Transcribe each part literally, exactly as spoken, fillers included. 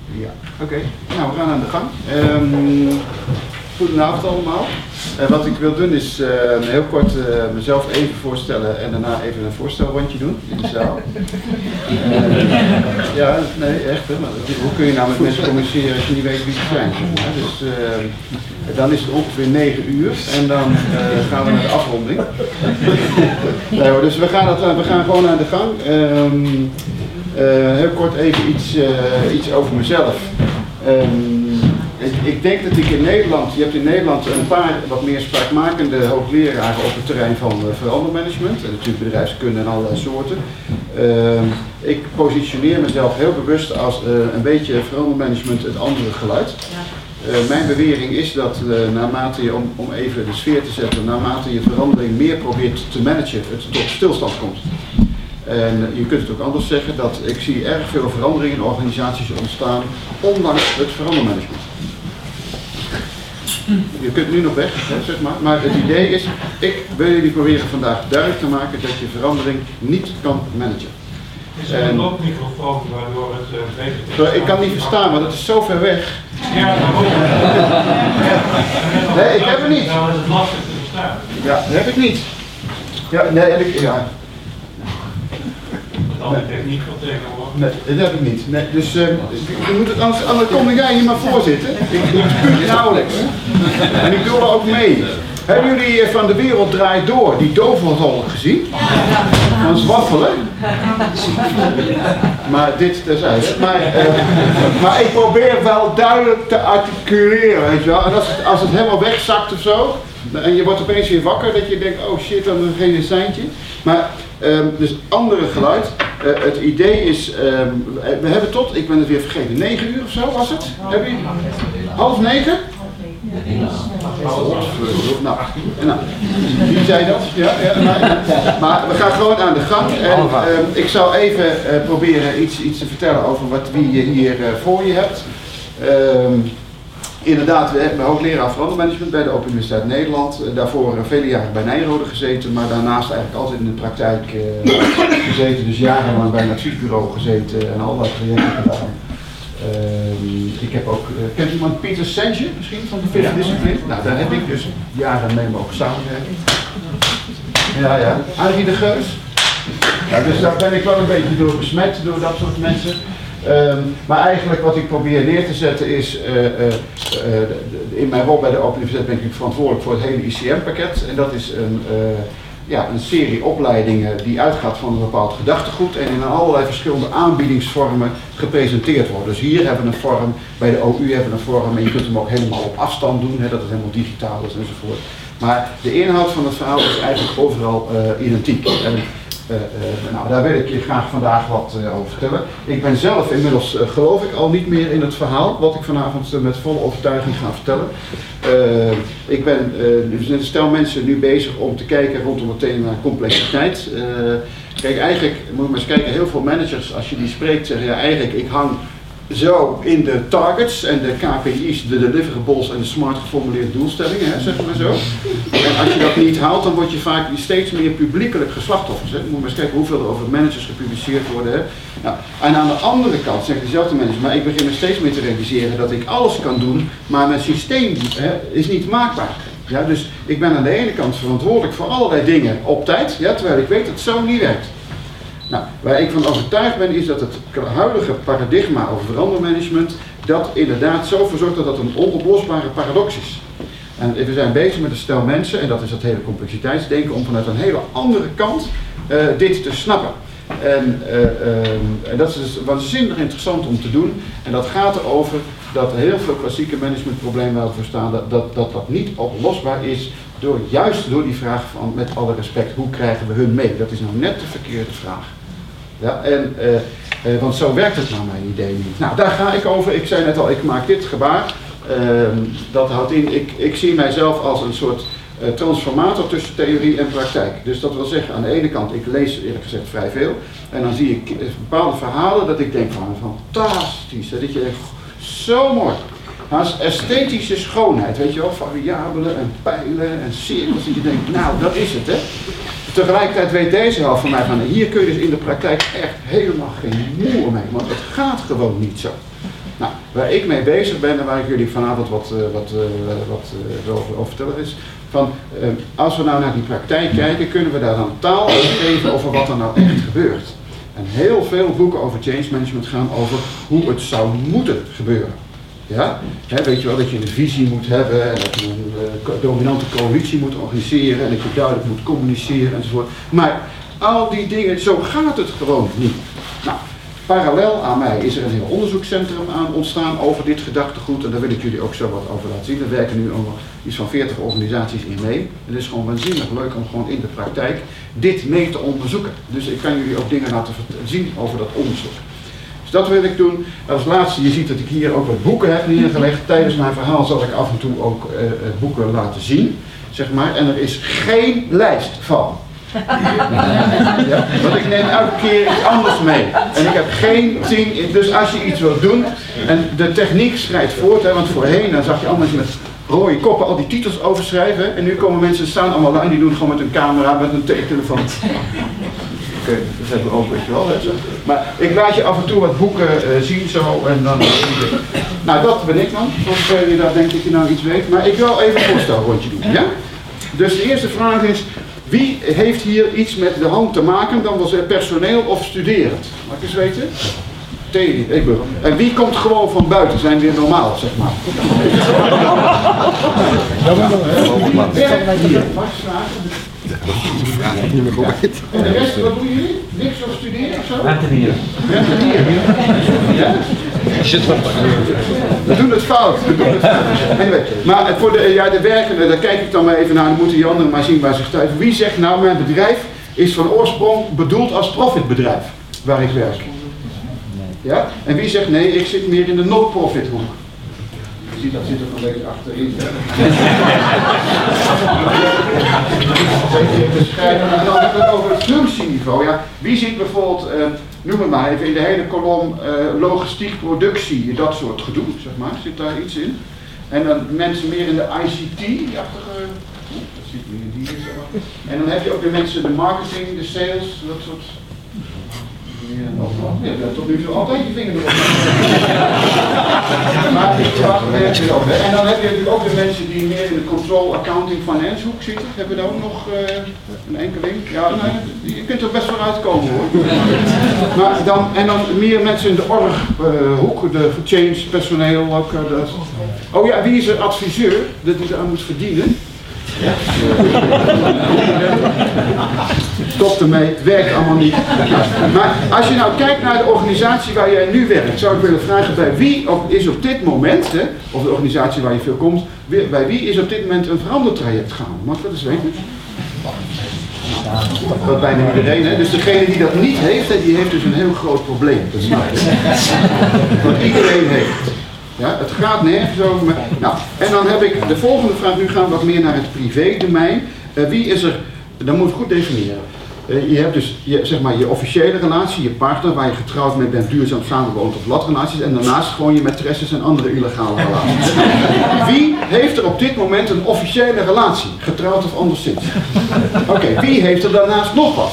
Ja, oké. Okay. Nou, we gaan aan de gang. Um, goedenavond allemaal. Uh, wat ik wil doen is uh, heel kort uh, mezelf even voorstellen en daarna even een voorstelrondje doen in de zaal. Uh, ja, nee, echt. Hè, maar hoe kun je nou met mensen communiceren als je niet weet wie ze zijn? Ja, dus uh, dan is het ongeveer negen uur en dan uh, gaan we naar de afronding. Nee, hoor, dus we gaan, dat, we gaan gewoon aan de gang. Um, Uh, heel kort even iets, uh, iets over mezelf. Um, ik, ik denk dat ik in Nederland, je hebt in Nederland een paar wat meer spraakmakende hoogleraren op het terrein van uh, verandermanagement en natuurlijk bedrijfskunde en allerlei soorten. Uh, ik positioneer mezelf heel bewust als uh, een beetje verandermanagement het andere geluid. Uh, mijn bewering is dat uh, naarmate je, om, om even de sfeer te zetten, naarmate je verandering meer probeert te managen, het tot stilstand komt. En je kunt het ook anders zeggen, dat ik zie erg veel veranderingen in organisaties ontstaan, ondanks het verandermanagement. Je kunt nu nog weg, hè, zeg maar, maar het idee is, ik wil jullie proberen vandaag duidelijk te maken dat je verandering niet kan managen. Is er een loopmicrofoon waardoor het uh, beter is? Sorry, ik kan niet verstaan, want het is zo ver weg. Ja, maar ook. Nee, ik heb het niet. Nou, is het lastig te verstaan. Ja, dat heb ik niet. Ja, nee, en ik, ja. Andere techniek van tegenwoordig. Nee, dat heb ik niet. Nee, dus uh, je moet het, anders, anders kom jij hier maar voor zitten. Ik doe het nauwelijks. En ik doe er ook mee. Hebben jullie van De Wereld Draait Door die dovelrol gezien? Van Zwaffelen? Maar dit terzijde. Maar, uh, maar ik probeer wel duidelijk te articuleren, weet je wel. En als het, als het helemaal wegzakt of zo, en je wordt opeens weer wakker, dat je denkt, oh shit, dan geen seintje. Maar, um, dus andere geluid. Uh, het idee is, um, we hebben tot, ik ben het weer vergeten, negen uur of zo was het? Heb je? Half negen? Nou, nou, wie zei dat? Ja, ja, maar, maar we gaan gewoon aan de gang. En, uh, ik zal even uh, proberen iets, iets te vertellen over wat, wie je hier uh, voor je hebt. Uh, Inderdaad, we hebben hoogleraar verandermanagement bij de Open Universiteit Nederland. Uh, daarvoor uh, vele jaren bij Nijrode gezeten, maar daarnaast eigenlijk altijd in de praktijk uh, gezeten. Dus jarenlang bij een adviesbureau gezeten en allerlei projecten gedaan. Uh, ik heb ook, uh, kent iemand Pieter Senge misschien van de Fifth Discipline? Nou, daar heb ik dus jaren mee mogen samenwerken. Ja, ja. Arie de Geus. Ja, dus daar ben ik wel een beetje door besmet, door dat soort mensen. Um, maar eigenlijk wat ik probeer neer te zetten is, uh, uh, uh, in mijn rol bij de Open Universiteit ben ik verantwoordelijk voor het hele I C M-pakket. En dat is een, uh, ja, een serie opleidingen die uitgaat van een bepaald gedachtegoed en in allerlei verschillende aanbiedingsvormen gepresenteerd wordt. Dus hier hebben we een vorm, bij de O U hebben we een vorm en je kunt hem ook helemaal op afstand doen, hè, dat het helemaal digitaal is enzovoort. Maar de inhoud van het verhaal is eigenlijk overal uh, identiek. En, Uh, uh, nou, daar wil ik je graag vandaag wat uh, over vertellen. Ik ben zelf inmiddels, uh, geloof ik, al niet meer in het verhaal wat ik vanavond uh, met volle overtuiging ga vertellen. Uh, ik ben uh, dus met een stel mensen nu bezig om te kijken rondom het thema complexiteit. Uh, kijk, eigenlijk moet je maar eens kijken, heel veel managers, als je die spreekt, zeggen ja, eigenlijk ik hang zo in de targets en de K P I's, de deliverables en de smart geformuleerde doelstellingen, hè, zeg maar zo. En als je dat niet haalt, dan word je vaak steeds meer publiekelijk geslachtoffers. Hè. Je moet maar eens kijken hoeveel er over managers gepubliceerd worden. Hè. Nou, en aan de andere kant zeggen dezelfde managers, maar ik begin er steeds meer te realiseren dat ik alles kan doen, maar mijn systeem hè, is niet maakbaar. Ja, dus ik ben aan de ene kant verantwoordelijk voor allerlei dingen op tijd, ja, terwijl ik weet dat het zo niet werkt. Nou, waar ik van overtuigd ben is dat het huidige paradigma over verandermanagement dat inderdaad zo verzorgt dat dat een onoplosbare paradox is. En we zijn bezig met een stel mensen, en dat is dat hele complexiteitsdenken, om vanuit een hele andere kant uh, dit te snappen. En, uh, uh, en dat is dus waanzinnig interessant om te doen. En dat gaat erover dat heel veel klassieke managementproblemen waar we voor staan, dat dat, dat dat niet oplosbaar is door, juist door die vraag van, met alle respect, hoe krijgen we hun mee? Dat is nou net de verkeerde vraag. Ja, en, uh, uh, want zo werkt het naar mijn idee niet. Nou, daar ga ik over. Ik zei net al, ik maak dit gebaar. Uh, dat houdt in, ik, ik zie mijzelf als een soort uh, transformator tussen theorie en praktijk. Dus dat wil zeggen, aan de ene kant, ik lees eerlijk gezegd vrij veel. En dan zie ik bepaalde verhalen dat ik denk van, fantastisch. Dat je denkt, zo mooi. Haast esthetische schoonheid, weet je wel, variabelen en pijlen en cirkels. Dat je denkt, nou, dat is het, hè. Tegelijkertijd weet deze helft van mij van, hier kun je dus in de praktijk echt helemaal geen moer mee, want het gaat gewoon niet zo. Nou, waar ik mee bezig ben en waar ik jullie vanavond wat, uh, wat, uh, wat uh, over, over vertellen is, van uh, als we nou naar die praktijk kijken, kunnen we daar dan taal geven over wat er nou echt gebeurt. En heel veel boeken over change management gaan over hoe het zou moeten gebeuren. Ja? He, weet je wel, dat je een visie moet hebben en dat je een uh, dominante coalitie moet organiseren en dat je duidelijk moet communiceren enzovoort. Maar al die dingen, zo gaat het gewoon niet. Nou, parallel aan mij is er een heel onderzoekscentrum aan ontstaan over dit gedachtegoed en daar wil ik jullie ook zo wat over laten zien. Er werken nu over iets van veertig organisaties in mee. En het is gewoon waanzinnig leuk om gewoon in de praktijk dit mee te onderzoeken. Dus ik kan jullie ook dingen laten zien over dat onderzoek. Dus dat wil ik doen. Als laatste, je ziet dat ik hier ook wat boeken heb neergelegd. Tijdens mijn verhaal zal ik af en toe ook uh, boeken laten zien, zeg maar. En er is geen lijst van. Ja, want ik neem elke keer iets anders mee. En ik heb geen tien, dus als je iets wilt doen, en de techniek schrijft voort, hè, want voorheen dan zag je allemaal met rode koppen al die titels overschrijven. En nu komen mensen staan allemaal lang, die doen het gewoon met een camera, met een telefoon. Oké, okay, dat hebben we ook, weet je wel. Hè. Maar ik laat je af en toe wat boeken uh, zien zo en dan... Nou, dat ben ik dan. Zoals je daar denkt dat je nou iets weet. Maar ik wil even een voorstelrondje doen, ja? Dus de eerste vraag is, wie heeft hier iets met de hand te maken, dan was het personeel of studerend? Mag ik eens weten? Thee, ik ben. En wie komt gewoon van buiten, zijn weer normaal, zeg maar. Hier, en de rest, wat doen jullie? Niks of studeren of zo? Rentenieren. Rentenieren. Ja? We doen het fout. We doen het fout. Anyway, maar voor de, ja, de werkenden, daar kijk ik dan maar even naar, dan moeten die anderen maar zien waar ze stuiven. Wie zegt nou, mijn bedrijf is van oorsprong bedoeld als profitbedrijf, waar ik werk? Ja? En wie zegt nee, ik zit meer in de non-profit hoek? Je ziet, dat zit er een beetje achterin. En dan hebben we het over het functieniveau. Ja, wie ziet bijvoorbeeld, uh, noem het maar even, in de hele kolom uh, logistiek, productie, dat soort gedoe, zeg maar, zit daar iets in. En dan mensen meer in de I C T-achtige, dat ziet meer die zeg maar. En dan heb je ook de mensen, de marketing, de sales, dat soort. Ja, je hebt tot nu toe altijd je vinger erop. Maar ik wacht er ook. En dan heb je natuurlijk ook de mensen die meer in de control, accounting, finance hoek zitten. Hebben we daar ook nog uh, een enkeling? Ja, nou, je kunt er best wel uitkomen hoor. Maar dan, en dan meer mensen in de org uh, hoek, de change personeel ook. Uh, dat. Oh ja, wie is er adviseur dat hij eraan moet verdienen? Ja. Stop ermee, het werkt allemaal niet. Maar als je nou kijkt naar de organisatie waar jij nu werkt, zou ik willen vragen bij wie is op dit moment, hè, of de organisatie waar je veel komt, bij wie is op dit moment een verandertraject gaan? Mag ik dat eens weten? Dat bijna iedereen, hè? Dus degene die dat niet heeft, hè, die heeft dus een heel groot probleem. Dat is wat iedereen heeft. Ja, het gaat nergens over. Maar, nou, en dan heb ik de volgende vraag, nu gaan we wat meer naar het privé-domein. Uh, wie is er, dat moet ik goed definiëren. Uh, je hebt dus je, zeg maar, je officiële relatie, je partner, waar je getrouwd mee bent, duurzaam samenwoont of latrelaties. En daarnaast gewoon je maîtresses en andere illegale relaties. Wie heeft er op dit moment een officiële relatie, getrouwd of anderszins? Oké, okay, wie heeft er daarnaast nog wat?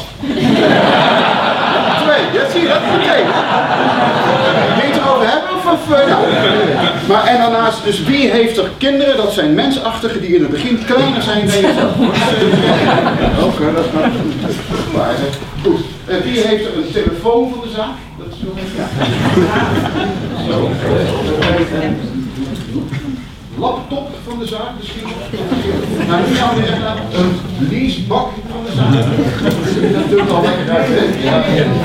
Twee, ja, zie je dat? Twee. Wil je het erover hebben? Of, of, uh, nou. Maar en daarnaast, dus wie heeft er kinderen? Dat zijn mensachtigen die in het begin kleiner zijn dan jezelf. Oké, dat gaat goed. Uh, wie heeft er een telefoon van de zaak? Dat is wel even. Ja. Zo. Laptop van de zaak misschien. Nou, nu gaan we weer naar een leasebak van de zaak. Dat doet al lekker uit, hè? Ja.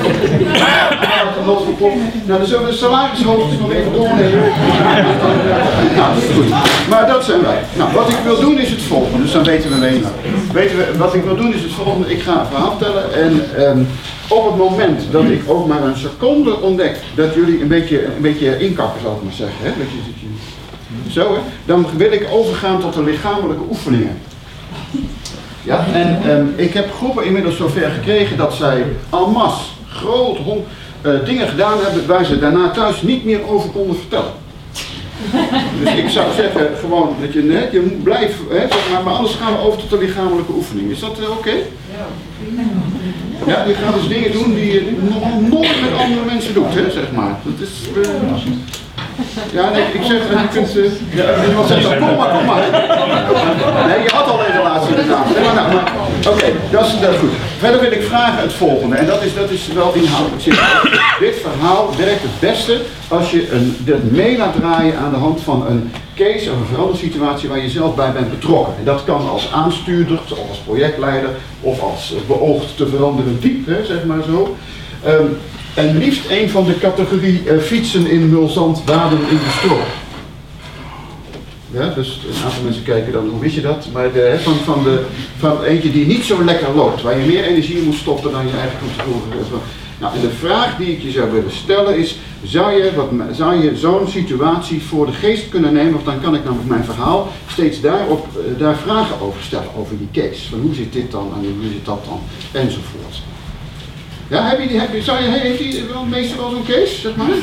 Nou, dan zullen we de salarishoogtes nog even doornemen. Nou, dat is goed. Maar dat zijn wij. Nou, wat ik wil doen is het volgende, dus dan weten we alleen maar. Weten we, wat ik wil doen is het volgende, ik ga een verhaal vertellen en um, op het moment dat ik ook maar een seconde ontdek dat jullie een beetje, een beetje inkakken, zal ik maar zeggen, hè? Dat je, dat je, zo, hè? Dan wil ik overgaan tot de lichamelijke oefeningen. Ja, en um, ik heb groepen inmiddels zover gekregen dat zij en masse groot hond, uh, dingen gedaan hebben waar ze daarna thuis niet meer over konden vertellen. Dus ik zou zeggen gewoon dat je, hè, je moet blijven, hè, zeg maar, maar anders gaan we over tot de lichamelijke oefening. Is dat uh, oké? Okay? Ja, je gaat dus dingen doen die je nog nooit met andere mensen doet, hè, zeg maar. Dat is, uh, Ja, nee, ik zeg, je kunt... Uh, ja, iemand zegt dan, kom maar, kom maar. Nee, je had al een relatie inderdaad. Nee, maar nou, maar, Oké, okay, dat, is, dat is goed. Verder wil ik vragen het volgende, en dat is, dat is wel inhoudelijk. Dit verhaal werkt het beste als je een, dit mee laat draaien aan de hand van een case of een verandersituatie waar je zelf bij bent betrokken. En dat kan als aanstuurder, of als projectleider, of als beoogd te veranderen diep, hè, zeg maar zo. Um, en liefst een van de categorie uh, fietsen in mulzand, waden in de stroom. Ja, dus een aantal mensen kijken dan, hoe wist je dat? Maar de, van, van, de, van eentje die niet zo lekker loopt, waar je meer energie in moet stoppen dan je eigen controle. Nou, en de vraag die ik je zou willen stellen is, zou je, wat, zou je zo'n situatie voor de geest kunnen nemen, of dan kan ik namelijk mijn verhaal steeds daarop, uh, daar vragen over stellen, over die case. Van hoe zit dit dan en hoe zit dat dan, enzovoort. Ja, heb je die, heb je, zou je, heeft die wel meestal wel zo'n case, zeg maar?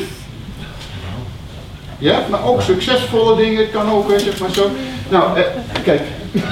Ja, maar ook succesvolle dingen, kan ook, zeg maar zo. Nou, eh, kijk.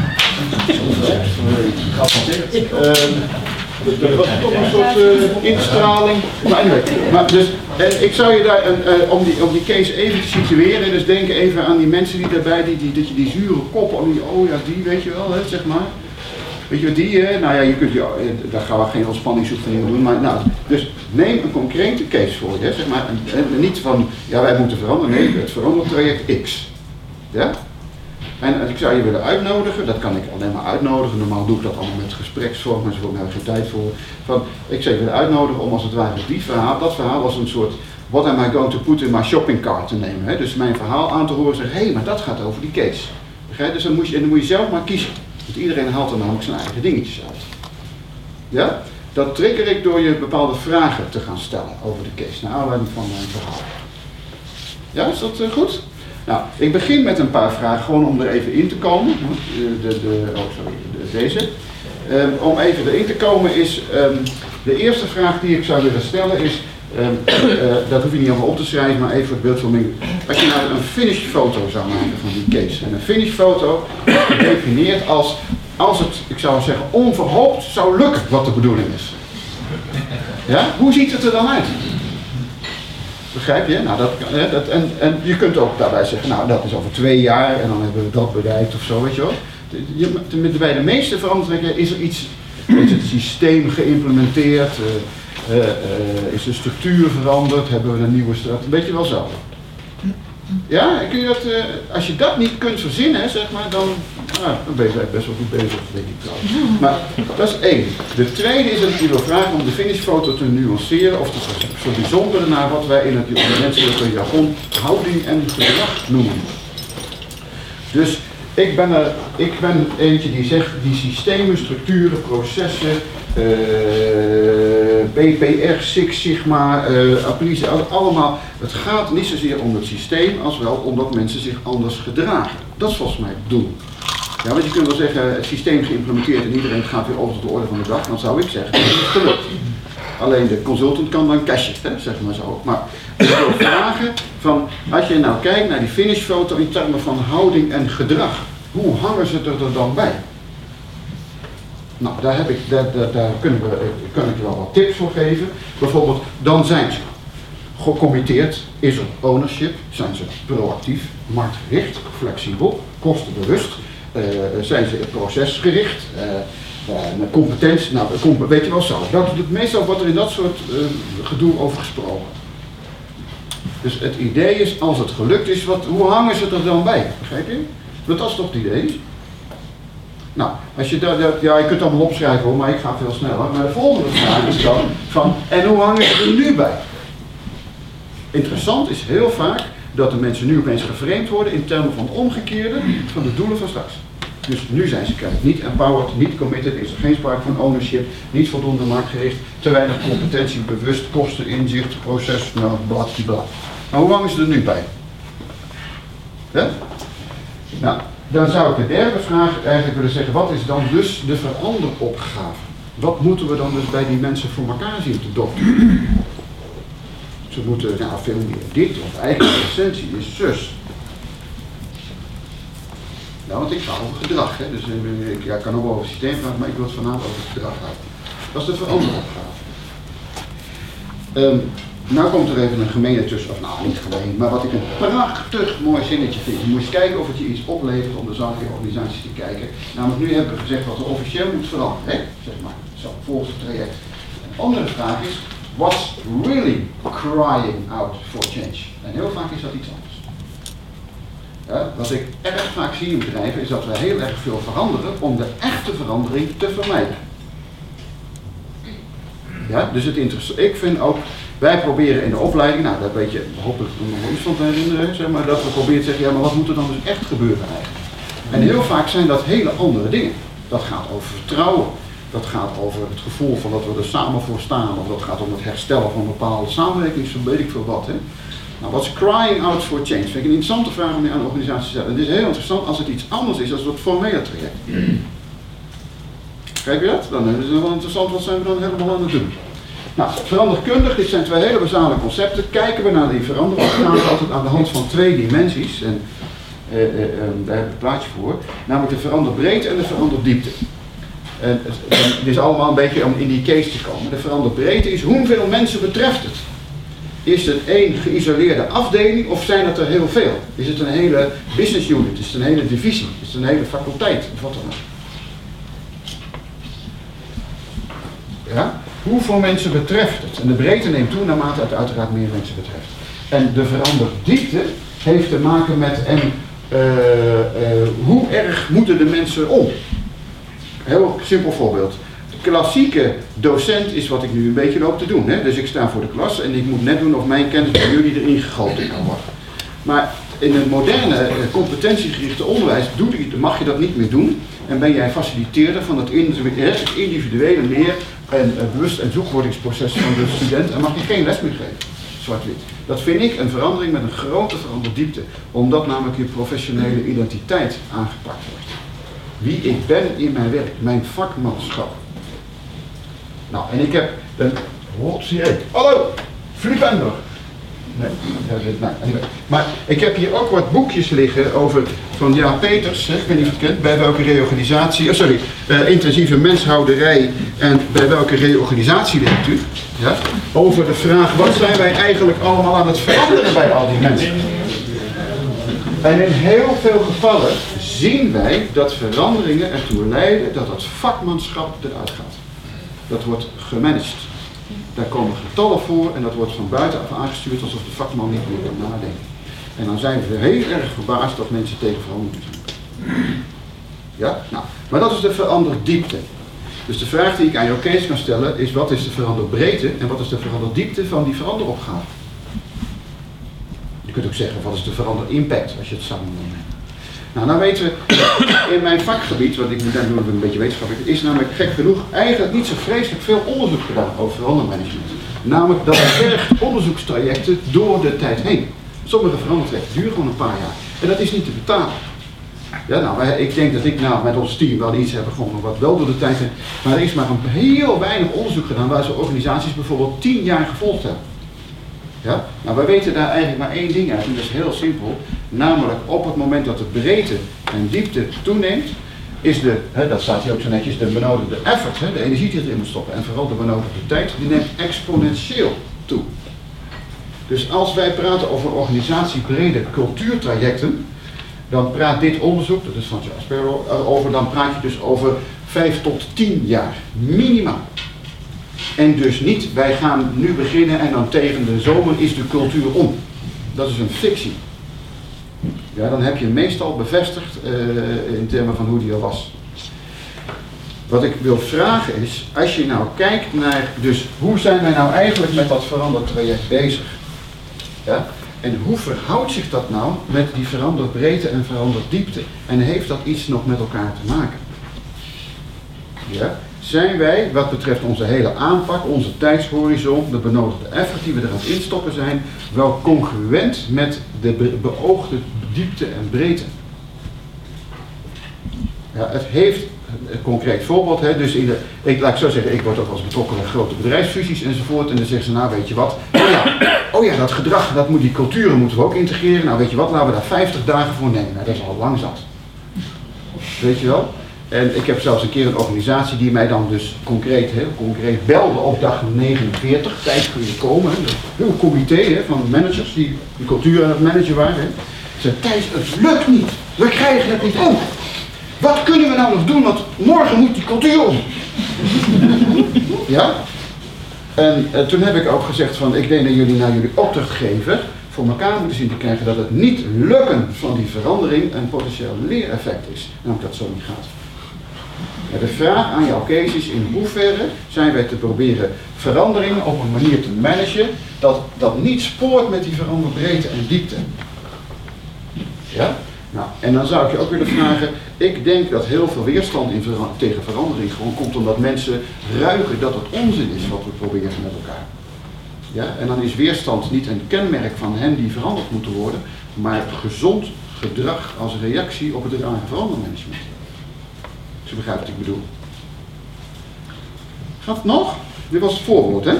Er was toch een soort uh, instraling. Maar anyway, maar dus, en ik zou je daar, een, uh, om, die, om die case even te situeren, dus denken even aan die mensen die daarbij, die, die, dat je die zure kop, die, oh ja, die weet je wel, hè, zeg maar. Weet je wat die, hè? Nou ja, je kunt, ja, daar gaan we geen ontspanningsoefeningen doen, maar nou, dus neem een concrete case voor je, zeg maar, en, en niet van, ja wij moeten veranderen, nee, het verandertraject X. Ja? En ik zou je willen uitnodigen, dat kan ik alleen maar uitnodigen, normaal doe ik dat allemaal met gespreksvorm, maar ze hebben daar geen tijd voor. Van, ik zou je willen uitnodigen om als het ware die verhaal, dat verhaal als een soort, what am I going to put in my shopping cart te nemen. Hè? Dus mijn verhaal aan te horen en zeggen, hé, hey, maar dat gaat over die case. Begrijp? Dus dan moet, je, en dan moet je zelf maar kiezen. Want iedereen haalt er namelijk zijn eigen dingetjes uit. Ja? Dat trigger ik door je bepaalde vragen te gaan stellen over de case, naar aanleiding van mijn verhaal. Ja, is dat uh, goed? Nou, ik begin met een paar vragen, gewoon om er even in te komen. De, de, oh, sorry, de, deze. Um, om even erin te komen is, um, de eerste vraag die ik zou willen stellen is, um, uh, dat hoef je niet allemaal op te schrijven, maar even voor het beeldvorming. Als je nou een finishfoto zou maken van die case. En een finishfoto is gedefinieerd als, als het, ik zou zeggen, onverhoopt zou lukken wat de bedoeling is. Ja? Hoe ziet het er dan uit? Begrijp je? Nou, dat, hè, dat, en, en je kunt ook daarbij zeggen, nou dat is over twee jaar en dan hebben we dat bereikt of zo, weet je wel. Je, de, bij de meeste veranderingen is er iets, is het systeem geïmplementeerd, uh, uh, uh, is de structuur veranderd, hebben we een nieuwe strategie, weet je wel zo. Ja, kun je dat, uh, als je dat niet kunt verzinnen, zeg maar, dan, nou, dan ben je best wel goed bezig, denk ik trouwens. Maar dat is één. De tweede is dat ik je wil vragen om de finishfoto te nuanceren of te bijzonder naar wat wij in het menselijke jargon houding en gedrag noemen. Dus ik ben, er, ik ben eentje die zegt die systemen, structuren, processen, uh, B P R, Six Sigma, uh, Applice, allemaal. Het gaat niet zozeer om het systeem als wel omdat mensen zich anders gedragen. Dat is volgens mij het doel. Ja, want je kunt wel zeggen, het systeem geïmplementeerd en iedereen gaat weer over tot de orde van de dag. Dan zou ik zeggen, dat is gelukt. Alleen de consultant kan dan cashen, hè, zeg maar zo. Maar ik wil vragen van, als je nou kijkt naar die finishfoto in termen van houding en gedrag, hoe hangen ze er dan bij? Nou, daar, heb ik, daar, daar, daar kunnen we, kan ik je wel wat tips voor geven. Bijvoorbeeld, dan zijn ze gecommitteerd, is er ownership, zijn ze proactief, marktgericht, flexibel, kostenbewust, uh, zijn ze procesgericht, uh, uh, competentie, nou, weet je wel zo. Dat, meestal wordt er in dat soort uh, gedoe over gesproken. Dus het idee is, als het gelukt is, wat, hoe hangen ze er dan bij? Begrijp je? Want dat is toch het idee? Nou, als je dat, dat, ja, je kunt het allemaal opschrijven hoor, maar ik ga veel sneller. Maar de volgende vraag is dan van, en hoe hangen ze er nu bij? Interessant is heel vaak dat de mensen nu opeens geframed worden in termen van het omgekeerde van de doelen van straks. Dus nu zijn ze kennelijk niet empowered, niet committed, is er geen sprake van ownership, niet voldoende marktgericht, te weinig competentie, bewust, kosten, inzicht, proces, nou, bladibla. Maar hoe hangen ze er nu bij? Ja? Nou, dan zou ik de derde vraag eigenlijk willen zeggen, wat is dan dus de veranderopgave? Wat moeten we dan dus bij die mensen voor elkaar zien te dokteren? Ze moeten nou, veel meer dit, of eigenlijk de essentie is zus. Nou, want ik ga over gedrag, hè? Dus ik ja, kan ook over het systeem praten, maar ik wil het vanavond over het gedrag houden. Dat is de veranderopgave. Um, Nou komt er even een gemene tussen, of nou niet gemeen, maar wat ik een prachtig mooi zinnetje vind. Je moet eens kijken of het je iets oplevert om de zakelijke organisatie te kijken. Namelijk nu hebben we gezegd wat er officieel moet veranderen, hè? Zeg maar, zo, volgens het traject. Een andere vraag is, what's really crying out for change? En heel vaak is dat iets anders. Ja, wat ik erg vaak zie in bedrijven is dat we heel erg veel veranderen om de echte verandering te vermijden. Ja, dus het interessant. Ik vind ook, wij proberen in de opleiding, nou daar weet je hopelijk nog wel iets van te herinneren, zeg maar, dat we proberen te zeggen, ja maar wat moet er dan dus echt gebeuren eigenlijk? En heel vaak zijn dat hele andere dingen. Dat gaat over vertrouwen, dat gaat over het gevoel van dat we er samen voor staan, of dat gaat om het herstellen van bepaalde samenwerkings, weet ik veel wat. Hè. Nou, wat is crying out for change? Vind ik een interessante vraag om je aan de organisatie te stellen. Het is heel interessant als het iets anders is dan het formele traject. Kijk je dat? Dan is het wel interessant, wat zijn we dan helemaal aan het doen? Nou, veranderkundig, dit zijn twee hele basale concepten. Kijken we naar die verandering, dan gaan we altijd aan de hand van twee dimensies. En eh, eh, eh, daar heb ik een plaatje voor. Namelijk de veranderbreedte en de veranderdiepte. En het is allemaal een beetje om in die case te komen. De veranderbreedte is hoeveel mensen betreft het. Is het één geïsoleerde afdeling of zijn het er heel veel? Is het een hele business unit? Is het een hele divisie? Is het een hele faculteit? Of wat dan ook? Ja? Hoeveel mensen betreft het? En de breedte neemt toe naarmate het uiteraard meer mensen betreft. En de veranderdiepte heeft te maken met en, uh, uh, hoe erg moeten de mensen om? Heel simpel voorbeeld. De klassieke docent is wat ik nu een beetje loop te doen. Hè? Dus ik sta voor de klas en ik moet net doen of mijn kennis bij jullie erin gegoten kan worden. Maar in het moderne competentiegerichte onderwijs mag je dat niet meer doen. En ben jij faciliteerder van het individuele leer- en bewust- en zoekwordingsproces van de student en mag je geen les meer geven. Zwart-wit. Dat vind ik een verandering met een grote veranderdiepte. Omdat namelijk je professionele identiteit aangepakt wordt. Wie ik ben in mijn werk, mijn vakmanschap. Nou, en ik heb een... Wat zie ik? Hallo! Flipender! Nee, nee, anyway. Maar ik heb hier ook wat boekjes liggen over van Ja Peters, hè, ik weet niet of je het kent, bij welke reorganisatie, oh sorry, uh, intensieve menshouderij en bij welke reorganisatie ligt u, ja, over de vraag wat zijn wij eigenlijk allemaal aan het veranderen bij al die mensen. En in heel veel gevallen zien wij dat veranderingen ertoe leiden dat het vakmanschap eruit gaat. Dat wordt gemanaged. Daar komen getallen voor en dat wordt van buitenaf aangestuurd alsof de vakman niet meer kan nadenken. En dan zijn we heel erg verbaasd dat mensen tegen verandering zijn. Ja? Nou, maar dat is de veranderdiepte. Dus de vraag die ik aan jouw case kan stellen is wat is de veranderbreedte en wat is de veranderdiepte van die veranderopgave? Je kunt ook zeggen wat is de veranderimpact als je het samen moet nemen. Nou, nou weten we, in mijn vakgebied, wat ik moet daar doen, een beetje wetenschappelijk, is namelijk gek genoeg eigenlijk niet zo vreselijk veel onderzoek gedaan over verandermanagement. Namelijk dat vergt onderzoekstrajecten door de tijd heen. Sommige verandertrajecten duren gewoon een paar jaar. En dat is niet te betalen. Ja, nou, wij, ik denk dat ik nou met ons team wel iets hebben gewoon wat wel door de tijd heen. Maar er is maar een heel weinig onderzoek gedaan waar ze organisaties bijvoorbeeld tien jaar gevolgd hebben. Ja? Nou, wij weten daar eigenlijk maar één ding uit en dat is heel simpel. Namelijk op het moment dat de breedte en diepte toeneemt, is de, hè, dat staat hier ook zo netjes, de benodigde effort, hè, de energie die erin moet stoppen en vooral de benodigde tijd, die neemt exponentieel toe. Dus als wij praten over organisatiebrede cultuurtrajecten, dan praat dit onderzoek, dat is van Charles Sparrow, over, dan praat je dus over vijf tot tien jaar, minimaal. En dus niet, wij gaan nu beginnen en dan tegen de zomer is de cultuur om. Dat is een fictie. Ja, dan heb je meestal bevestigd uh, in termen van hoe die al was. Wat ik wil vragen is, als je nou kijkt naar, dus hoe zijn wij nou eigenlijk met dat verandertraject bezig? Ja? En hoe verhoudt zich dat nou met die veranderbreedte en veranderdiepte? En heeft dat iets nog met elkaar te maken? Ja? Zijn wij, wat betreft onze hele aanpak, onze tijdshorizon, de benodigde effort die we er aan het instoppen zijn, wel congruent met de be- beoogde diepte en breedte? Ja, het heeft een concreet voorbeeld, hè, dus in de, ik laat ik zo zeggen, ik word ook wel eens betrokken bij grote bedrijfsfusies enzovoort, en dan zeggen ze, nou weet je wat, oh ja, oh ja dat gedrag, dat moet, die culturen moeten we ook integreren, nou weet je wat, laten we daar vijftig dagen voor nemen, nou, dat is al lang zat. Weet je wel? En ik heb zelfs een keer een organisatie die mij dan dus concreet, heel concreet belde op dag negenenveertig. Tijd kun je komen. Hè. Een heel comité hè, van managers die de cultuur aan het managen waren. Hè. Ze zei, Thijs, het lukt niet. We krijgen het niet om. Wat kunnen we nou nog doen? Want morgen moet die cultuur om. Ja? En uh, toen heb ik ook gezegd van, ik denk dat jullie naar jullie opdrachtgever voor elkaar moeten zien te krijgen dat het niet lukken van die verandering een potentieel leereffect is. Namelijk dat zo niet gaat. Ja, de vraag aan jouw Kees is in hoeverre zijn wij te proberen verandering op een manier te managen dat, dat niet spoort met die veranderbreedte en diepte. Ja? Nou, en dan zou ik je ook willen vragen, ik denk dat heel veel weerstand in vera- tegen verandering gewoon komt omdat mensen ruiken dat het onzin is wat we proberen met elkaar. Ja? En dan is weerstand niet een kenmerk van hen die veranderd moeten worden, maar gezond gedrag als reactie op het rare verandermanagement. Als je begrijpt wat ik bedoel. Gaat het nog? Dit was het voorwoord, hè?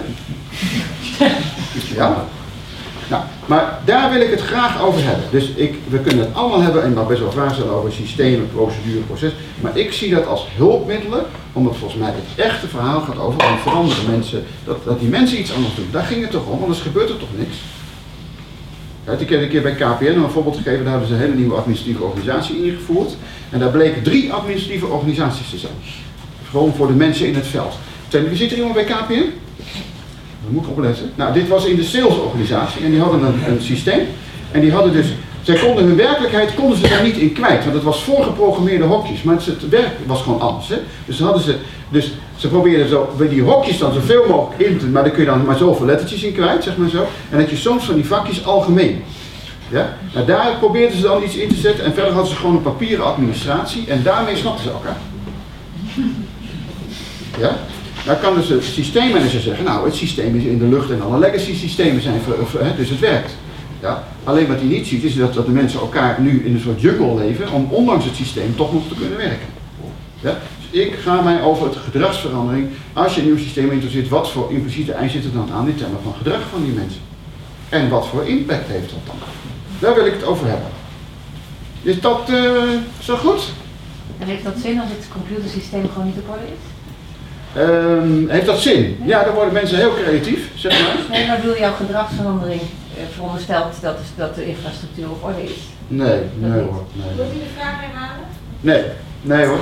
Ja? Nou, maar daar wil ik het graag over hebben. Dus ik, we kunnen het allemaal hebben en dan best wel vragen stellen over systemen, procedure, proces. Maar ik zie dat als hulpmiddelen, omdat volgens mij het echte verhaal gaat over om veranderen mensen, dat, dat die mensen iets anders doen. Daar ging het toch om, anders gebeurt er toch niks. Ja, ik heb een keer bij K P N een voorbeeld gegeven, daar hebben ze een hele nieuwe administratieve organisatie ingevoerd. En daar bleken drie administratieve organisaties te zijn. Gewoon voor de mensen in het veld. Wie zit er iemand bij K P N? Dat moet ik opletten. Nou, dit was in de salesorganisatie en die hadden een, een systeem. En die hadden dus, zij konden hun werkelijkheid, konden ze daar niet in kwijt. Want het was voorgeprogrammeerde hokjes, maar het, het werk was gewoon anders. Hè? Dus, hadden ze, dus ze probeerden zo, bij die hokjes dan zoveel mogelijk in te, maar daar kun je dan maar zoveel lettertjes in kwijt, zeg maar zo. En dat je soms van die vakjes algemeen. Ja? Nou, daar probeerden ze dan iets in te zetten en verder hadden ze gewoon een papieren administratie en daarmee snapten ze elkaar. Ja? Dan kan dus de systeemmanager zeggen, nou het systeem is in de lucht en alle legacy systemen zijn, ver, ver, hè, dus het werkt. Ja? Alleen wat hij niet ziet is dat, dat de mensen elkaar nu in een soort jungle leven om ondanks het systeem toch nog te kunnen werken. Ja? Dus ik ga mij over het gedragsverandering, als je een nieuw systeem introduceert, wat voor impliciete eisen zit er dan aan in termen van gedrag van die mensen? En wat voor impact heeft dat dan? Daar wil ik het over hebben. Is dat uh, zo goed? En heeft dat zin als het computersysteem gewoon niet op orde is? Um, heeft dat zin? Ja, dan worden mensen heel creatief, zeg maar. Nee, maar bedoel jouw gedragsverandering uh, veronderstelt dat, dat de infrastructuur op orde is? Nee, nee hoor. Nee. Wilt u de vraag herhalen? Nee, nee hoor.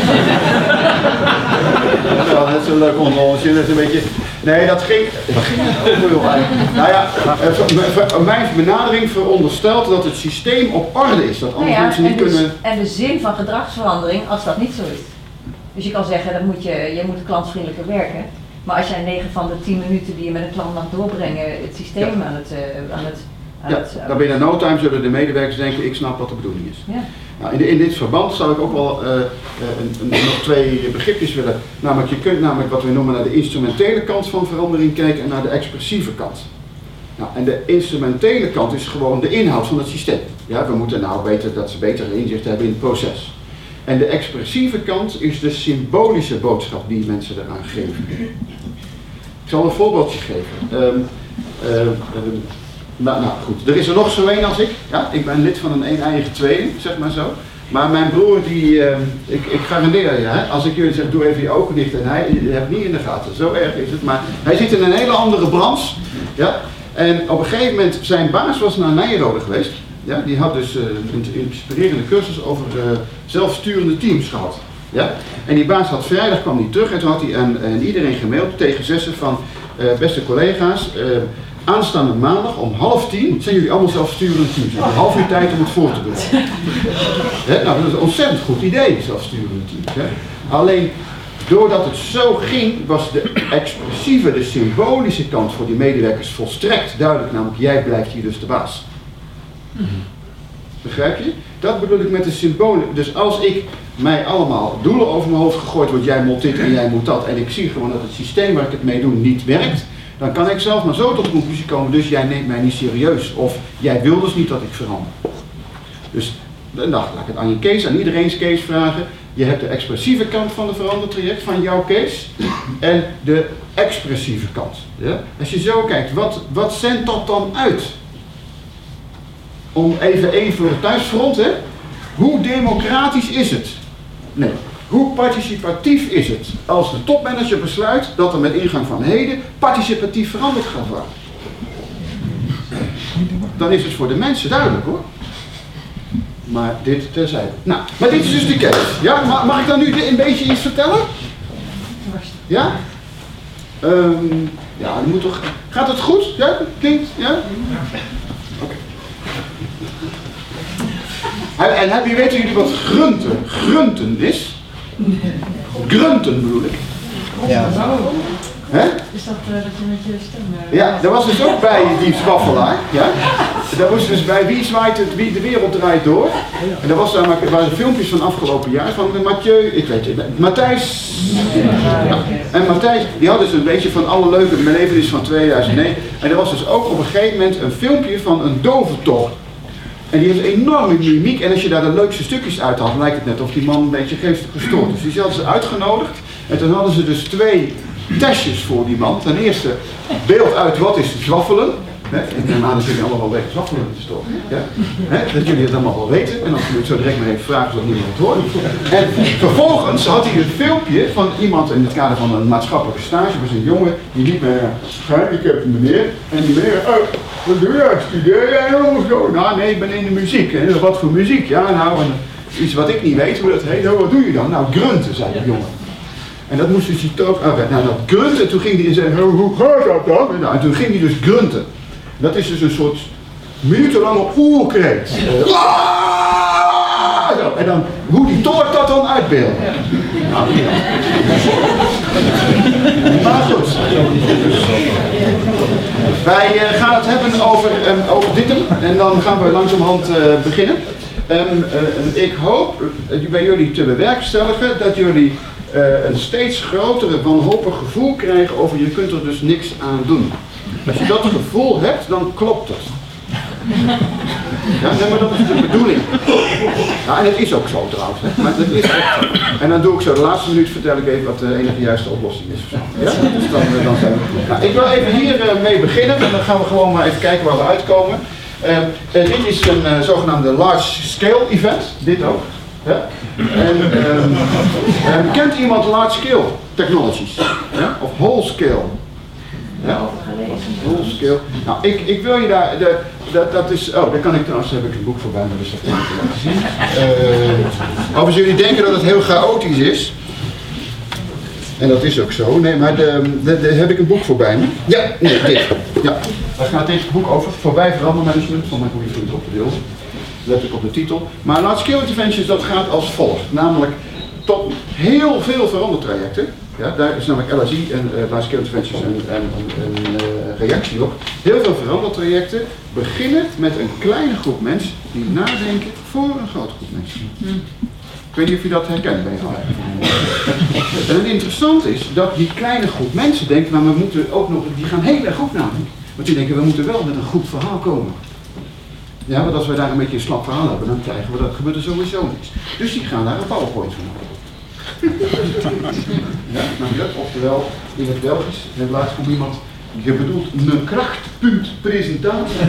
Dat is een leuk onderzoek, dat is een beetje... Nee, dat ging... Dat ging het over, joh, eigenlijk. Nou ja, uh, mijn benadering veronderstelt dat het systeem op orde is. Dat andere nou ja, mensen niet en de, kunnen... En de zin van gedragsverandering, als dat niet zo is. Dus je kan zeggen, dat moet je, je moet klantvriendelijker werken. Maar als jij negen van de tien minuten die je met een klant mag doorbrengen, het systeem ja. aan het... Uh, aan het aan ja, het, uh, dan binnen no time zullen de medewerkers denken, ik snap wat de bedoeling is. Ja. Nou, in, de, in dit verband zou ik ook wel uh, een, een, nog twee begripjes willen. Namelijk, je kunt namelijk wat we noemen naar de instrumentele kant van verandering kijken en naar de expressieve kant. Nou, en de instrumentele kant is gewoon de inhoud van het systeem. Ja, we moeten nou weten dat ze beter inzicht hebben in het proces. En de expressieve kant is de symbolische boodschap die mensen eraan geven. Ik zal een voorbeeldje geven. Um, uh, uh, nou, nou goed, er is er nog zo één als ik. Ja, ik ben lid van een een-eigen tweeling, zeg maar zo. Maar mijn broer, die, uh, ik, ik garandeer je, hè, als ik jullie zeg, doe even je ogen dicht en hij hebt niet in de gaten. Zo erg is het. Maar hij zit in een hele andere branche. Ja? En op een gegeven moment, zijn baas was naar Nijrode geweest. Ja, die had dus uh, een inspirerende cursus over uh, zelfsturende teams gehad. Ja? En die baas had vrijdag kwam die terug en toen had hij aan, aan iedereen gemaild tegen zessen van uh, beste collega's, uh, aanstaande maandag om half tien zijn jullie allemaal zelfsturende teams. Je hebt een half uur tijd om het voor te bereiden. He, nou, dat is een ontzettend goed idee, zelfsturende teams. He. Alleen doordat het zo ging, was de expressieve, de symbolische kant voor die medewerkers volstrekt duidelijk, namelijk jij blijft hier dus de baas. Begrijp je? Dat bedoel ik met de symbolen. Dus als ik mij allemaal doelen over mijn hoofd gegooid wordt, jij moet dit en jij moet dat, en ik zie gewoon dat het systeem waar ik het mee doe niet werkt, dan kan ik zelf maar zo tot de conclusie komen, dus jij neemt mij niet serieus. Of jij wil dus niet dat ik verander. Dus dan dacht laat ik het aan je case, aan iedereen's case vragen. Je hebt de expressieve kant van de verandertraject van jouw case en de expressieve kant. Ja? Als je zo kijkt, wat, wat zendt dat dan uit? Om even één voor het thuisfront, hè? Hoe democratisch is het? Nee, Hoe participatief is het als de topmanager besluit dat er met ingang van heden participatief veranderd gaat worden? Dan is het voor de mensen duidelijk hoor. Maar dit terzijde. Nou, maar dit is dus de case. Ja, mag, mag ik dan nu een beetje iets vertellen? Ja? Um, ja, dat moet toch... Gaat het goed? Ja? Klinkt? Ja? Oké. En, en heb je, weten jullie wat grunten? Grunten is? Grunten bedoel ik. Ja. Hè? Is dat uh, dat je met je stem... Uh, Ja, dat was dus ook bij die zwaffelaar. Ja? Dat was dus bij Wie zwaait het, wie de wereld draait door. En dat was, daar waren filmpjes van afgelopen jaar van Mathieu, ik weet het, Matthijs. Ja. En Matthijs, die had dus een beetje van alle leuke belevenissen van tweeduizend negen. En er was dus ook op een gegeven moment een filmpje van een doventor. En die heeft een enorme mimiek en als je daar de leukste stukjes uit had, lijkt het net of die man een beetje geestig gestoord is. Dus die hadden ze uitgenodigd en toen hadden ze dus twee testjes voor die man. Ten eerste, beeld uit wat is zwaffelen. He, ik neem aan dat jullie allemaal wel weten zwaffelen is toch? Ja? He, dat jullie het allemaal wel weten en als jullie het zo direct maar even vragen zodat niemand het hoort. En vervolgens had hij een filmpje van iemand in het kader van een maatschappelijke stage, was een jongen die liep met een gehandicapte meneer en die meneer, oh, wat doe jij? Studeer jij nog of zo? Nou nee, ik ben in de muziek. En wat voor muziek? Ja nou, en iets wat ik niet weet hoe dat heet. Oh, wat doe je dan? Nou, grunten, zei de jongen. En dat moest dus die toog uit. Nou, dat grunten, toen ging hij en zei, hoe gaat dat dan? En, nou, en toen ging hij dus grunten. Dat is dus een soort minutenlange oerkreet. Uh, en dan, hoe die toort dat dan uitbeelden. Nou, ja. Maar goed. Wij uh, gaan het hebben over, um, over dit en dan gaan we langzamerhand uh, beginnen. Um, uh, ik hoop uh, bij jullie te bewerkstelligen dat jullie uh, een steeds grotere wanhopig gevoel krijgen over je kunt er dus niks aan doen. Als je dat gevoel hebt, dan klopt het. Ja, nee, maar dat is de bedoeling. Ja, en het is ook zo trouwens, maar het is echt zo. En dan doe ik zo de laatste minuut vertel ik even wat de enige juiste oplossing is. Ja? Dus dan, dan zijn we... Nou, ik wil even hier uh, mee beginnen en dan gaan we gewoon maar even kijken waar we uitkomen. Uh, uh, dit is een uh, zogenaamde large scale event, dit ook. Ja? En um, uh, kent iemand large scale technologies? Ja? Of whole scale? Ja? Whole scale. Nou, ik, ik wil je daar, de, dat, dat is, oh, daar kan ik trouwens, heb ik een boek voorbij, maar dus dat kan ik laten zien. Uh, als jullie denken dat het heel chaotisch is, en dat is ook zo, nee, maar de, de, de, heb ik een boek voorbij me. Ja, nee, dit. Ja. Daar gaat dit boek over, voorbij verandermanagement, van mijn goede vriend op de deel. Let ik op de titel. Maar large scale interventions, dat gaat als volgt, namelijk tot heel veel verandertrajecten. Ja, daar is namelijk L S I en uh, large scale interventions en, en, en uh, reactie op. Heel veel verandertrajecten beginnen met een kleine groep mensen die nadenken voor een grote groep mensen. Ik weet niet of je dat herkent bij jou. En het interessante is dat die kleine groep mensen denkt, maar we moeten ook nog, die gaan heel erg goed nadenken. Want die denken, we moeten wel met een goed verhaal komen. Ja, want als we daar een beetje een slap verhaal hebben, dan krijgen we dat, gebeurt er sowieso niks. Dus die gaan daar een PowerPoint van maken. Ja, nou dat, oftewel in het Belgisch, en het laatst komt iemand, je bedoelt een krachtpunt presentatie.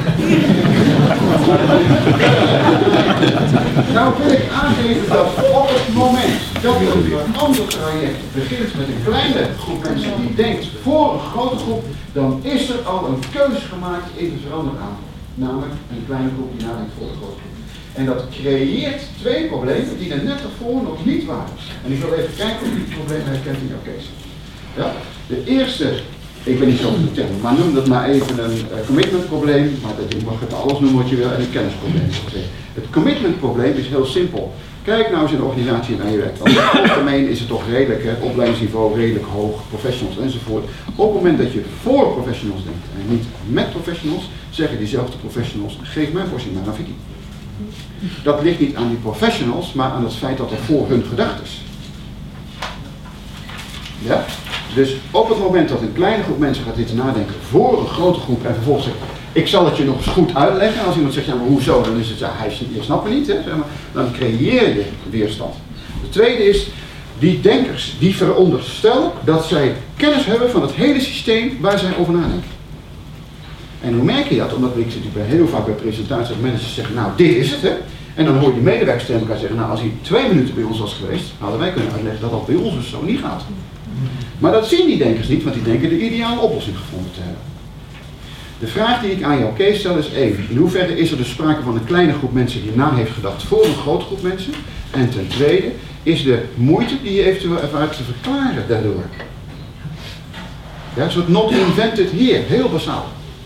Nou wil ik aangeven dat op het moment dat een ander traject begint met een kleine groep mensen die denkt voor een grote groep, dan is er al een keuze gemaakt in de veranderaantal. Namelijk een kleine groep die nadenkt voor een grote groep. En dat creëert twee problemen die er net daarvoor nog niet waren. En ik wil even kijken of die problemen herkent in jouw case. Ja? De eerste, ik ben niet zo van de term, maar noem dat maar even een uh, commitment probleem, maar dat je mag het alles noemen wat je wil, en een kennisprobleem. Het commitment probleem is heel simpel. Kijk nou eens in de organisatie waar je werkt. Over het algemeen is het toch redelijk, hè, opleidingsniveau redelijk hoog, professionals enzovoort. Op het moment dat je voor professionals denkt en niet met professionals, zeggen diezelfde professionals, geef mij voorzien maar een Vicky. Dat ligt niet aan die professionals, maar aan het feit dat er voor hun gedacht is. Ja? Dus op het moment dat een kleine groep mensen gaat zitten nadenken voor een grote groep en vervolgens zegt, ik zal het je nog eens goed uitleggen. Als iemand zegt, ja maar hoezo, dan is het, ja, hij, je snapt het niet, hè? Zeg maar, dan creëer je weerstand. De tweede is, die denkers die veronderstellen dat zij kennis hebben van het hele systeem waar zij over nadenken. En hoe merk je dat? Omdat ik zit bij heel vaak bij presentaties dat mensen zeggen, nou dit is het, hè. En dan hoor je medewerkers tegen elkaar zeggen, nou als hij twee minuten bij ons was geweest, hadden wij kunnen uitleggen dat dat bij ons dus zo niet gaat. Maar dat zien die denkers niet, want die denken de ideale oplossing gevonden te hebben. De vraag die ik aan jou, Kees, stel is één. In hoeverre is er dus sprake van een kleine groep mensen die na heeft gedacht voor een grote groep mensen? En ten tweede, is de moeite die je eventueel ervaart te verklaren daardoor? Ja, een soort not invented here, heel basaal.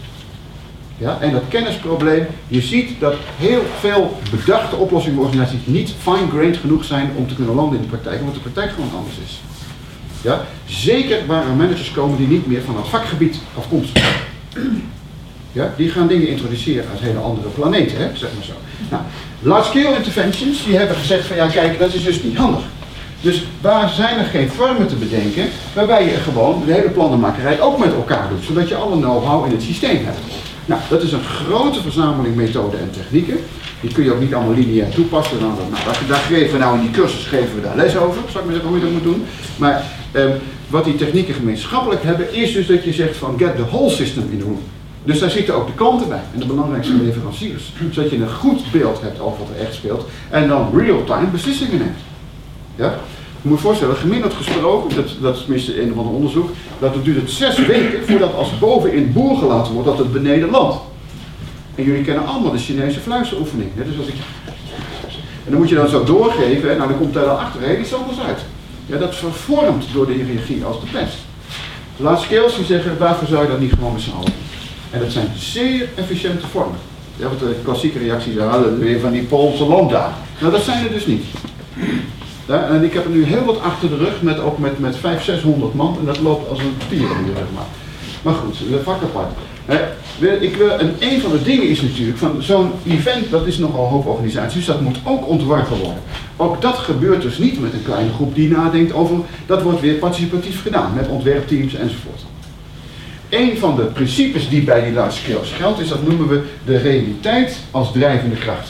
Ja, en dat kennisprobleem, je ziet dat heel veel bedachte oplossingsorganisaties niet fine-grained genoeg zijn om te kunnen landen in de praktijk, omdat de praktijk gewoon anders is. Ja, zeker waar er managers komen die niet meer van het vakgebied afkomstig zijn. Ja, die gaan dingen introduceren uit hele andere planeten, hè, zeg maar zo. Nou, large-scale interventions, die hebben gezegd van ja kijk, dat is dus niet handig. Dus waar zijn er geen vormen te bedenken waarbij je gewoon de hele plannenmakerij ook met elkaar doet, zodat je alle know-how in het systeem hebt. Nou, dat is een grote verzameling methoden en technieken. Die kun je ook niet allemaal lineair toepassen. Nou, daar, daar geven we nou in die cursus geven we daar les over, zal ik maar zeggen hoe je dat moet doen. Maar eh, wat die technieken gemeenschappelijk hebben, is dus dat je zegt van get the whole system in the room. Dus daar zitten ook de klanten bij en de belangrijkste leveranciers. Zodat je een goed beeld hebt over wat er echt speelt en dan real-time beslissingen neemt. Ja? Je moet je voorstellen, gemiddeld gesproken, dat, dat is tenminste een of ander onderzoek, dat het duurt het zes weken voordat als boven in het boer gelaten wordt dat het beneden landt. En jullie kennen allemaal de Chinese fluisteroefening. Hè? Dus als ik... En dan moet je dan zo doorgeven, en nou, dan komt daar dan achter heel iets anders uit. Ja, dat is vervormd door de hiërarchie als de pest. Large scales die zeggen, waarvoor zou je dat niet gewoon met z'n allen doen? En dat zijn zeer efficiënte vormen. Ja, want de klassieke reactie is, ja, weer van die Poolse landdagen. Nou, dat zijn er dus niet. Ja, en ik heb er nu heel wat achter de rug, met, ook met, met vijfhonderd, zeshonderd man, en dat loopt als een tierenlier, zeg maar. Maar goed, de vak apart. Ik wil, en een van de dingen is natuurlijk, van zo'n event, dat is nogal hoofdorganisatie, dus dat moet ook ontworpen worden. Ook dat gebeurt dus niet met een kleine groep die nadenkt over, dat wordt weer participatief gedaan, met ontwerpteams enzovoort. Een van de principes die bij die large scales geldt, is dat noemen we de realiteit als drijvende kracht.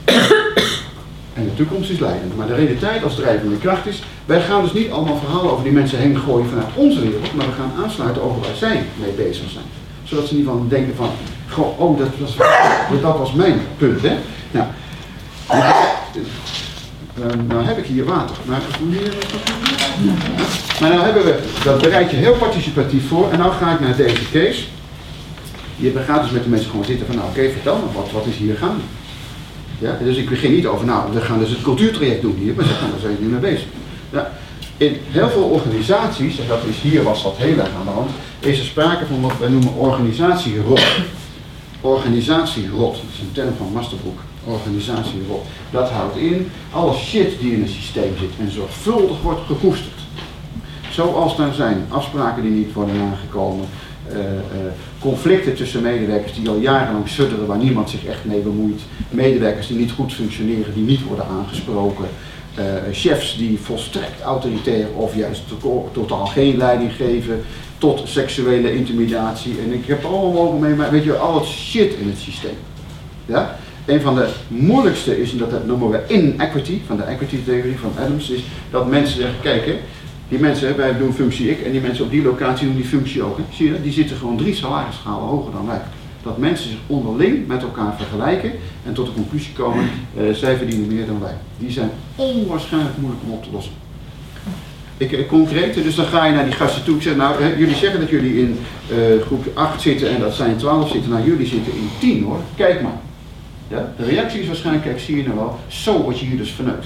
En de toekomst is leidend, maar de realiteit als drijvende kracht is, wij gaan dus niet allemaal verhalen over die mensen heen gooien vanuit onze wereld, maar we gaan aansluiten over waar zij mee bezig zijn. Zodat ze niet van denken van, goh, oh, dat was, dat was mijn punt, hè. Nou, uh, nou heb ik hier water, maar, maar nou hebben we, dat bereid je heel participatief voor, en nou ga ik naar deze case. Je gaat dus met de mensen gewoon zitten van, nou oké, okay, vertel me, wat, wat is hier gaande? Ja, dus ik begin niet over, nou, we gaan dus het cultuurtraject doen hier, maar zeg, nou, daar zijn jullie mee bezig. Ja. In heel veel organisaties, en dat is hier was dat heel erg aan de hand, is er sprake van wat wij noemen organisatierot. Organisatierot, dat is een term van Masterbroek. Organisatierot. Dat houdt in alle shit die in een systeem zit en zorgvuldig wordt gekoesterd. Zoals daar zijn afspraken die niet worden nagekomen, uh, uh, conflicten tussen medewerkers die al jarenlang sudderen waar niemand zich echt mee bemoeit, medewerkers die niet goed functioneren, die niet worden aangesproken, uh, chefs die volstrekt autoritair of juist to totaal geen leiding geven, tot seksuele intimidatie. En ik heb allemaal mogen mee, maar weet je, al het shit in het systeem. Ja? Een van de moeilijkste is, en dat noemen we inequity, van de equity-theorie van Adams, is dat mensen zeggen, kijk hè, die mensen, wij doen functie ik en die mensen op die locatie doen die functie ook. Hè. Zie je dat? Die zitten gewoon drie salarisschalen hoger dan wij. Dat mensen zich onderling met elkaar vergelijken en tot de conclusie komen, uh, zij verdienen meer dan wij. Die zijn onwaarschijnlijk moeilijk om op te lossen. Ik, ik concreet, dus dan ga je naar die gasten toe. Ik zeg, nou, hè, jullie zeggen dat jullie in uh, groep acht zitten en dat zijn twaalf zitten. Nou, jullie zitten in tien hoor. Kijk maar. Ja? De reactie is waarschijnlijk, kijk, zie je nou wel, zo word je hier dus verneukt.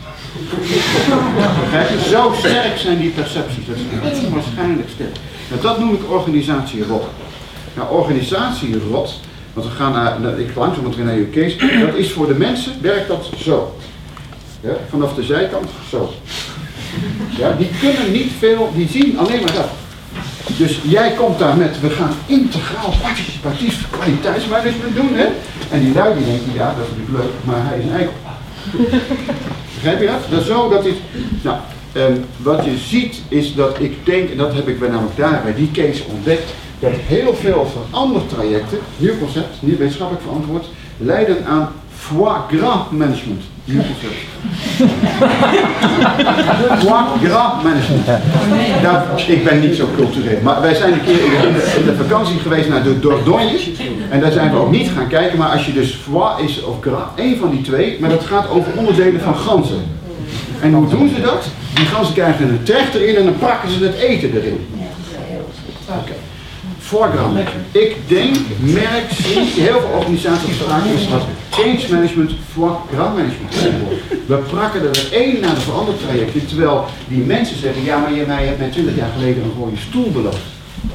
Zo sterk zijn die percepties, dat is onwaarschijnlijk sterk. Nou, dat noem ik organisatierot. Nou, organisatierot, want we gaan naar, naar ik langzaam weer naar je case, dat is voor de mensen, werkt dat zo. Ja, vanaf de zijkant, zo. Ja, die kunnen niet veel, die zien alleen maar dat. Dus jij komt daar met, we gaan integraal participatief kwaliteitsmanagement doen, hè? En die lui die denken, ja, dat is natuurlijk leuk, maar hij is een eikel. Begrijp je dat? Dat is zo dat dit, nou, um, wat je ziet is dat ik denk, en dat heb ik bij namelijk daar bij die case ontdekt, dat heel veel verandertrajecten, nieuw concept, niet wetenschappelijk verantwoord, leiden aan foie gras management. Foie gras management. Nou, ik ben niet zo cultureel, maar wij zijn een keer in de, in de vakantie geweest naar de Dordogne. En daar zijn we ook niet gaan kijken, maar als je dus foie is of gras, één van die twee, maar dat gaat over onderdelen van ganzen. En hoe doen ze dat? Die ganzen krijgen een trechter erin en dan pakken ze het eten erin. Okay. Foie gras management. Ik denk, merk, zie, heel veel organisaties vragen is wat change management, foie gras management. We prakken er het een naar de ander traject in, terwijl die mensen zeggen, ja maar je mij hebt mij twintig jaar geleden een rode stoel beloofd.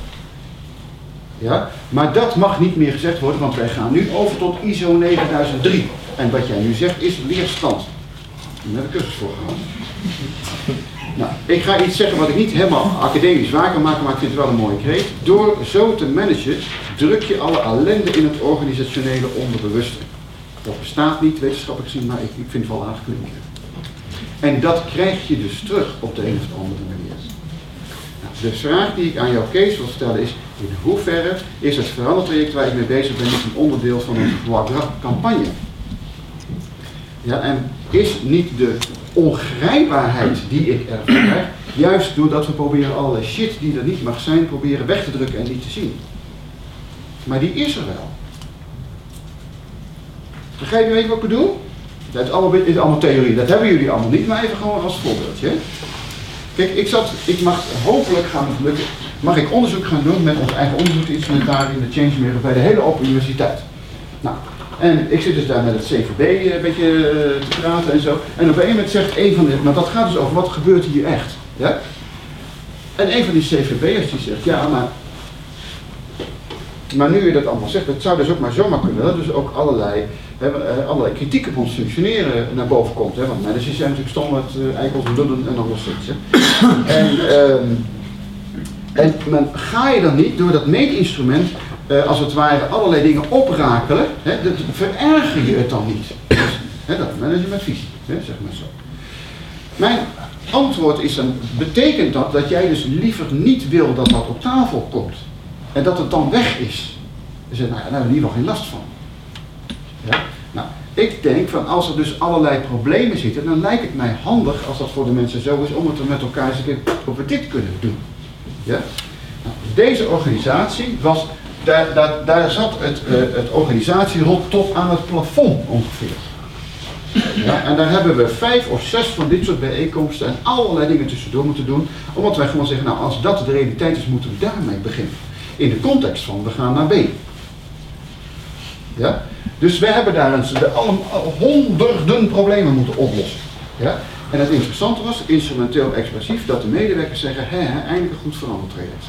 Ja? Maar dat mag niet meer gezegd worden, want wij gaan nu over tot I S O negenduizend drie. En wat jij nu zegt is weerstand. Daar heb ik cursus voor gehad. Nou, ik ga iets zeggen wat ik niet helemaal academisch waar kan maken, maar ik vind het wel een mooie kreet. Door zo te managen, druk je alle ellende in het organisationele onderbewuste. Dat bestaat niet wetenschappelijk gezien, maar ik, ik vind het wel aardig klinken. En dat krijg je dus terug op de een of andere manier. Nou, de vraag die ik aan jouw Kees wil stellen is, in hoeverre is het verandertraject waar ik mee bezig ben niet een onderdeel van een foie gras campagne? Ja, en is niet de ongrijpbaarheid die ik ervan krijg, juist doordat we proberen allerlei shit die er niet mag zijn, proberen weg te drukken en niet te zien. Maar die is er wel. Begrijp je weet wat ik bedoel? Dat is allemaal, is allemaal theorie, dat hebben jullie allemaal niet, maar even gewoon als voorbeeldje. Kijk, ik zat, ik mag hopelijk gaan het lukken, mag ik onderzoek gaan doen met ons eigen onderzoeksinstrumentarium, de Change Mirror, bij de hele Open Universiteit. Nou, en ik zit dus daar met het C V B een beetje te praten en zo. En op een moment zegt een van de, maar dat gaat dus over wat gebeurt hier echt. Ja? En een van die C V B'ers die zegt, ja maar, maar nu je dat allemaal zegt, het zou dus ook maar zomaar kunnen, dat dus ook allerlei, hè, allerlei kritiek op ons functioneren naar boven komt. Hè? Want managers zijn natuurlijk stom met uh, eikels, lullen en alles zoiets. En, um, en men, ga je dan niet door dat meetinstrument Uh, als het ware allerlei dingen oprakelen, hè, dat vererger je het dan niet. Dus, hè, dat managen met visie, hè, zeg maar zo. Mijn antwoord is dan, betekent dat dat jij dus liever niet wil dat dat op tafel komt en dat het dan weg is? Dan zeg je, nou ja, daar hebben we in ieder geval geen last van. Ja? Nou, ik denk van als er dus allerlei problemen zitten, dan lijkt het mij handig als dat voor de mensen zo is om het er met elkaar eens een keer over dit kunnen doen. Ja? Nou, deze organisatie was. Daar, daar, daar zat het, uh, het organisatierot tot aan het plafond ongeveer. Ja, en daar hebben we vijf of zes van dit soort bijeenkomsten en allerlei dingen tussendoor moeten doen. Omdat wij gewoon zeggen, nou als dat de realiteit is, moeten we daarmee beginnen. In de context van, we gaan naar B. Ja? Dus we hebben daar eens de, alle, honderden problemen moeten oplossen. Ja? En het interessante was, instrumenteel expressief, dat de medewerkers zeggen, hè, hè, eindelijk een goed veranderd traject.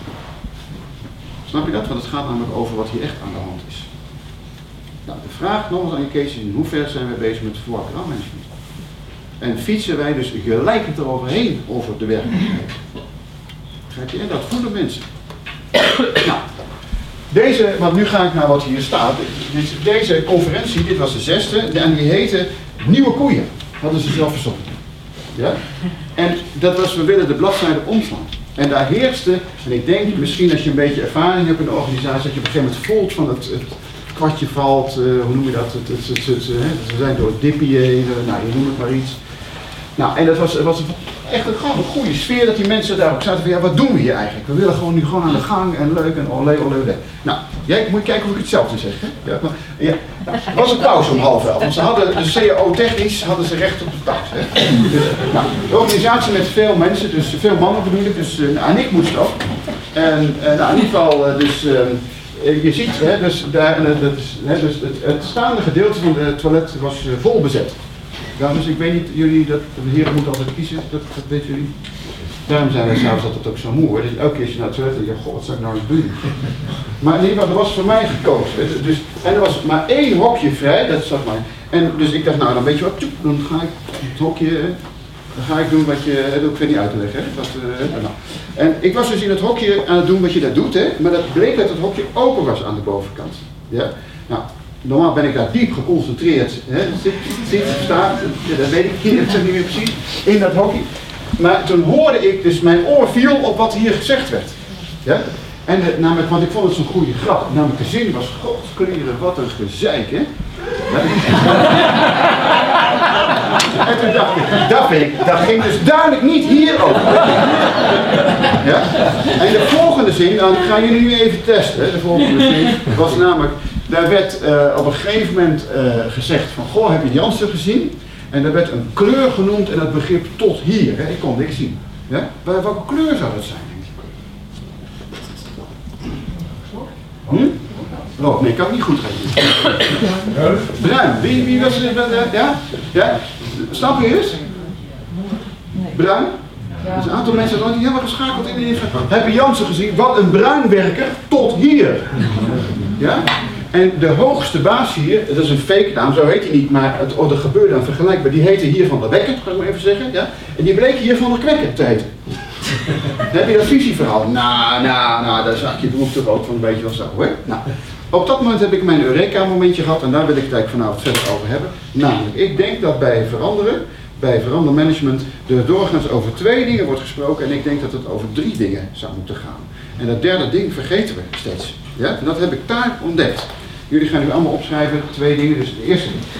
Snap je dat? Want het gaat namelijk over wat hier echt aan de hand is. Nou, de vraag nogmaals aan je Kees is, in hoeverre zijn wij bezig met foie gras management? En fietsen wij dus gelijk eroverheen over de werkelijkheid? Begrijp je? En dat voelen mensen. Nou, deze, want nu ga ik naar wat hier staat. Deze conferentie, dit was de zesde, en die heette Nieuwe Koeien. Hadden ze zelf verzonnen. Ja? En dat was, we willen de bladzijde omslaan. En daar heerste, en ik denk misschien als je een beetje ervaring hebt in de organisatie, dat je op een gegeven moment voelt van het, het kwartje valt, uh, hoe noem je dat, het, het, het, het, het, we zijn door het dippie heen, nou je noemt het maar iets. Nou, en dat was, het was echt een, gewoon een goede sfeer dat die mensen daar ook zaten van, ja wat doen we hier eigenlijk? We willen gewoon nu gewoon aan de gang en leuk en olé olé olé. Nou, jij moet kijken of ik hetzelfde zeg, hè? Ja, maar, ja. Nou, er was een pauze om half elf, want ze hadden, de C A O-technisch hadden ze recht op de pauze. Hè? Dus, nou, de organisatie met veel mensen, dus veel mannen bedoel ik, dus uh, nou, en ik moest ook. En uh, nou, in ieder geval, uh, dus... Uh, je ziet, hè, dus, daar, dat is, hè, dus het, het staande gedeelte van het toilet was uh, vol bezet. Ja, dus ik weet niet, jullie, dat, de heren moeten altijd kiezen, dat, dat weten jullie. Daarom zijn wij s'avonds altijd ook zo moe, hoor. Dus elke keer als je naar het toilet denk je, god, wat zou ik nou eens doen? Maar in ieder geval, er was voor mij gekozen. Dus, en er was maar één hokje vrij, dat zag maar. En dus ik dacht, nou dan weet je wat, dan ga ik het hokje, dan ga ik doen wat je, dat hoef ik weer niet uit te leggen. Hè? Dat, uh, nou. En ik was dus in het hokje aan het doen wat je daar doet, hè? Maar dat bleek dat het hokje open was aan de bovenkant. Ja? Nou, normaal ben ik daar diep geconcentreerd, hè? Zit, zit, staat, ja, dat weet ik niet, dat zeg niet meer precies, in dat hokje. Maar toen hoorde ik dus, mijn oor viel op wat hier gezegd werd. Ja? En de, namelijk, want ik vond het zo'n goede grap, namelijk de zin was, godskleren, wat een gezeik, hè? En toen dacht ik, dat, vind ik, dat ging dus duidelijk niet hierover. Ja? En de volgende zin, dan gaan jullie nu even testen. De volgende zin was namelijk, daar werd uh, op een gegeven moment uh, gezegd van, goh, heb je Jansen gezien? En daar werd een kleur genoemd en dat begrip tot hier. Hè? Ik kon niks zien. Ja? Welke kleur zou dat zijn? Hm? Oh, nee, ik kan het niet goed rekenen. Bruin, wie, wie was het? Ja? Ja? Snap je eens? Bruin? Er is een aantal mensen die hebben geschakeld in de info. Heb je Jansen gezien? Wat een bruinwerker tot hier. Ja? En de hoogste baas hier, dat is een fake naam, zo heet hij niet, maar het, oh, er gebeurde dan vergelijkbaar. Die heette hier Van der Wekker, ga ik maar even zeggen. Ja? En die bleek hier Van der Kwekker te heten. Dan heb je dat visieverhaal. Nou, nou, nou, daar zag je broek toch ook van een beetje wel zo, hè? Nou, op dat moment heb ik mijn Eureka-momentje gehad en daar wil ik het eigenlijk vanavond verder over hebben. Namelijk, ik denk dat bij veranderen, bij verandermanagement, er doorgaans over twee dingen wordt gesproken en ik denk dat het over drie dingen zou moeten gaan. En dat derde ding vergeten we steeds. Ja? En dat heb ik daar ontdekt. Jullie gaan nu allemaal opschrijven, twee dingen, dus de eerste ding.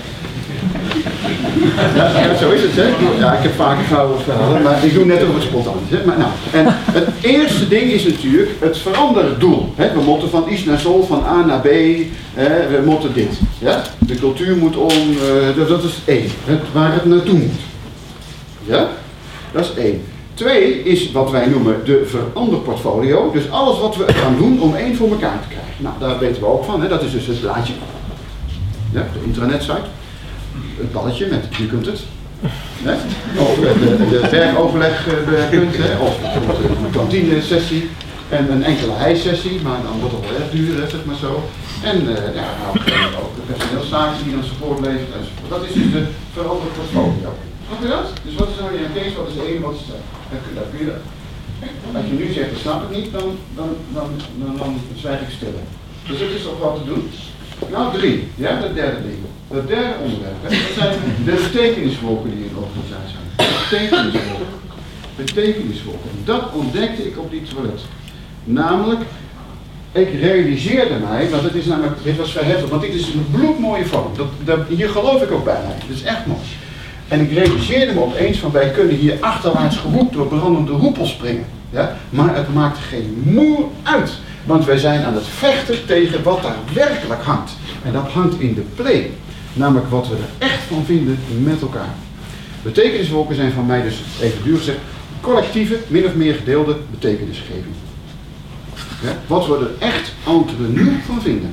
Ja, ja, zo is het, hè? Ja, ik heb vaker gouden verhalen, maar ik doe net over het spontaan. Hè? Maar, nou, en het eerste ding is natuurlijk het veranderdoel. Hè? We moeten van iets naar zo, van A naar B, hè? We moeten dit. Ja? De cultuur moet om, uh, dat is één, het, waar het naartoe moet. Ja? Dat is één. Twee is wat wij noemen de veranderportfolio. Dus alles wat we gaan doen om één voor elkaar te krijgen. Nou, daar weten we ook van, hè? Dat is dus het blaadje. Ja, de intranetsite. Het balletje met je kunt het. Hè? Of de, de werkoverlegpunt, hè? Of een kantine-sessie en een enkele hijsessie, maar dan wordt het wel erg duur, hè, zeg maar zo. En uh, ja, nou, ook de personeelszaken die dan support levert enzovoort. Dat is dus de veranderd portfolio. Snap je dat? Dus wat is nou je case, wat is de ene, wat is de andere? Dat kun je dat. Als je nu zegt, dat snap ik niet, dan, dan, dan, dan, dan zwijg ik stil. Dus het is toch wat te doen. Nou, drie. Ja, dat derde ding. Dat derde onderwerp. Hè. Dat zijn de betekeniswolken die in de organisatie zijn. Betekeniswolken. Betekeniswolken. Dat ontdekte ik op die toilet. Namelijk, ik realiseerde mij, want het is namelijk, dit was vrij heftig, want dit is een bloedmooie vorm. Dat, dat, hier geloof ik ook bij mij. Dat is echt mooi. En ik realiseerde me opeens van, wij kunnen hier achterwaarts gewoed door brandende hoepels springen. Ja? Maar het maakt geen moer uit. Want wij zijn aan het vechten tegen wat daar werkelijk hangt. En dat hangt in de play. Namelijk wat we er echt van vinden met elkaar. Betekeniswolken zijn van mij dus, even duur gezegd, collectieve, min of meer gedeelde betekenisgeving. Ja? Wat we er echt entre nu van vinden.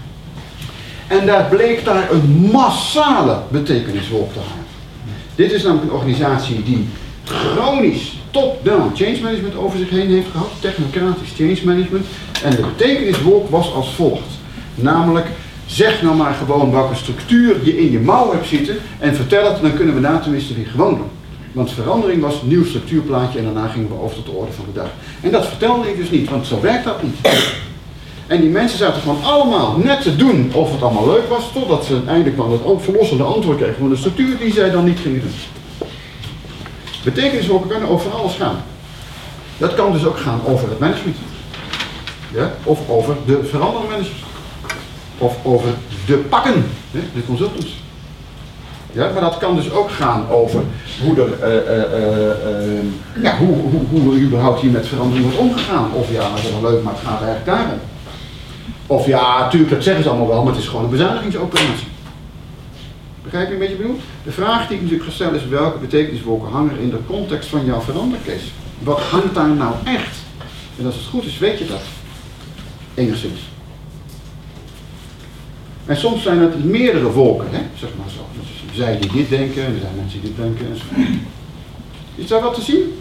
En daar bleek daar een massale betekeniswolk te hangen. Dit is namelijk een organisatie die chronisch top-down change management over zich heen heeft gehad, technocratisch change management. En de betekeniswolk was als volgt. Namelijk, zeg nou maar gewoon welke structuur je in je mouw hebt zitten en vertel het, dan kunnen we daar tenminste weer gewoon doen. Want verandering was een nieuw structuurplaatje en daarna gingen we over tot de orde van de dag. En dat vertelde ik dus niet, want zo werkt dat niet. En die mensen zaten gewoon allemaal net te doen of het allemaal leuk was, totdat ze uiteindelijk wel het verlossende antwoord kregen van de structuur die zij dan niet gingen doen. Betekeniswolken kunnen over alles gaan. Dat kan dus ook gaan over het management. Ja? Of over de veranderende managers. Of over de pakken, hè? De consultants. Ja? Maar dat kan dus ook gaan over hoe, er, uh, uh, uh, uh, ja, hoe, hoe, hoe er überhaupt hier met verandering wordt omgegaan. Of ja, dat is wel leuk, maar het gaat eigenlijk daarom. Of ja, natuurlijk, dat zeggen ze allemaal wel, maar het is gewoon een bezuinigingsoperatie. Begrijp je een beetje bedoel? De vraag die ik natuurlijk ga stellen is, welke betekeniswolken hangen er in de context van jouw verandercase? Wat hangt daar nou echt? En als het goed is, weet je dat. Enigszins. En soms zijn het meerdere wolken, hè? Zeg maar zo. Dus zij die dit denken, en er zijn mensen die dit denken enzovoort. Is daar wat te zien?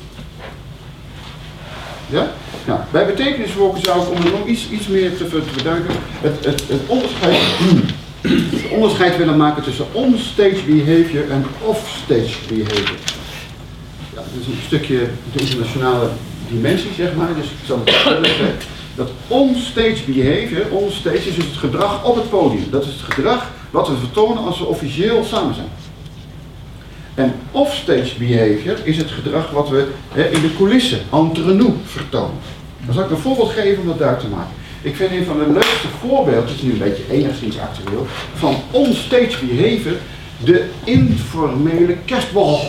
Ja? Nou, bij betekeniswolken zou ik, om er nog iets, iets meer te, te beduiden, het, het, het onderscheid... Het onderscheid willen maken tussen on-stage behavior en off-stage behavior. Ja, dat is een stukje de internationale dimensie, zeg maar, dus ik zal het uitleggen. Dat on-stage behavior, on-stage is dus het gedrag op het podium. Dat is het gedrag wat we vertonen als we officieel samen zijn. En off-stage behavior is het gedrag wat we hè, in de coulissen, entre nous, vertonen. Dan zal ik een voorbeeld geven om dat duidelijk te maken. Ik vind een van de leukste voorbeelden, het is nu een beetje enigszins actueel, van onstage behavior, de informele kerstbal.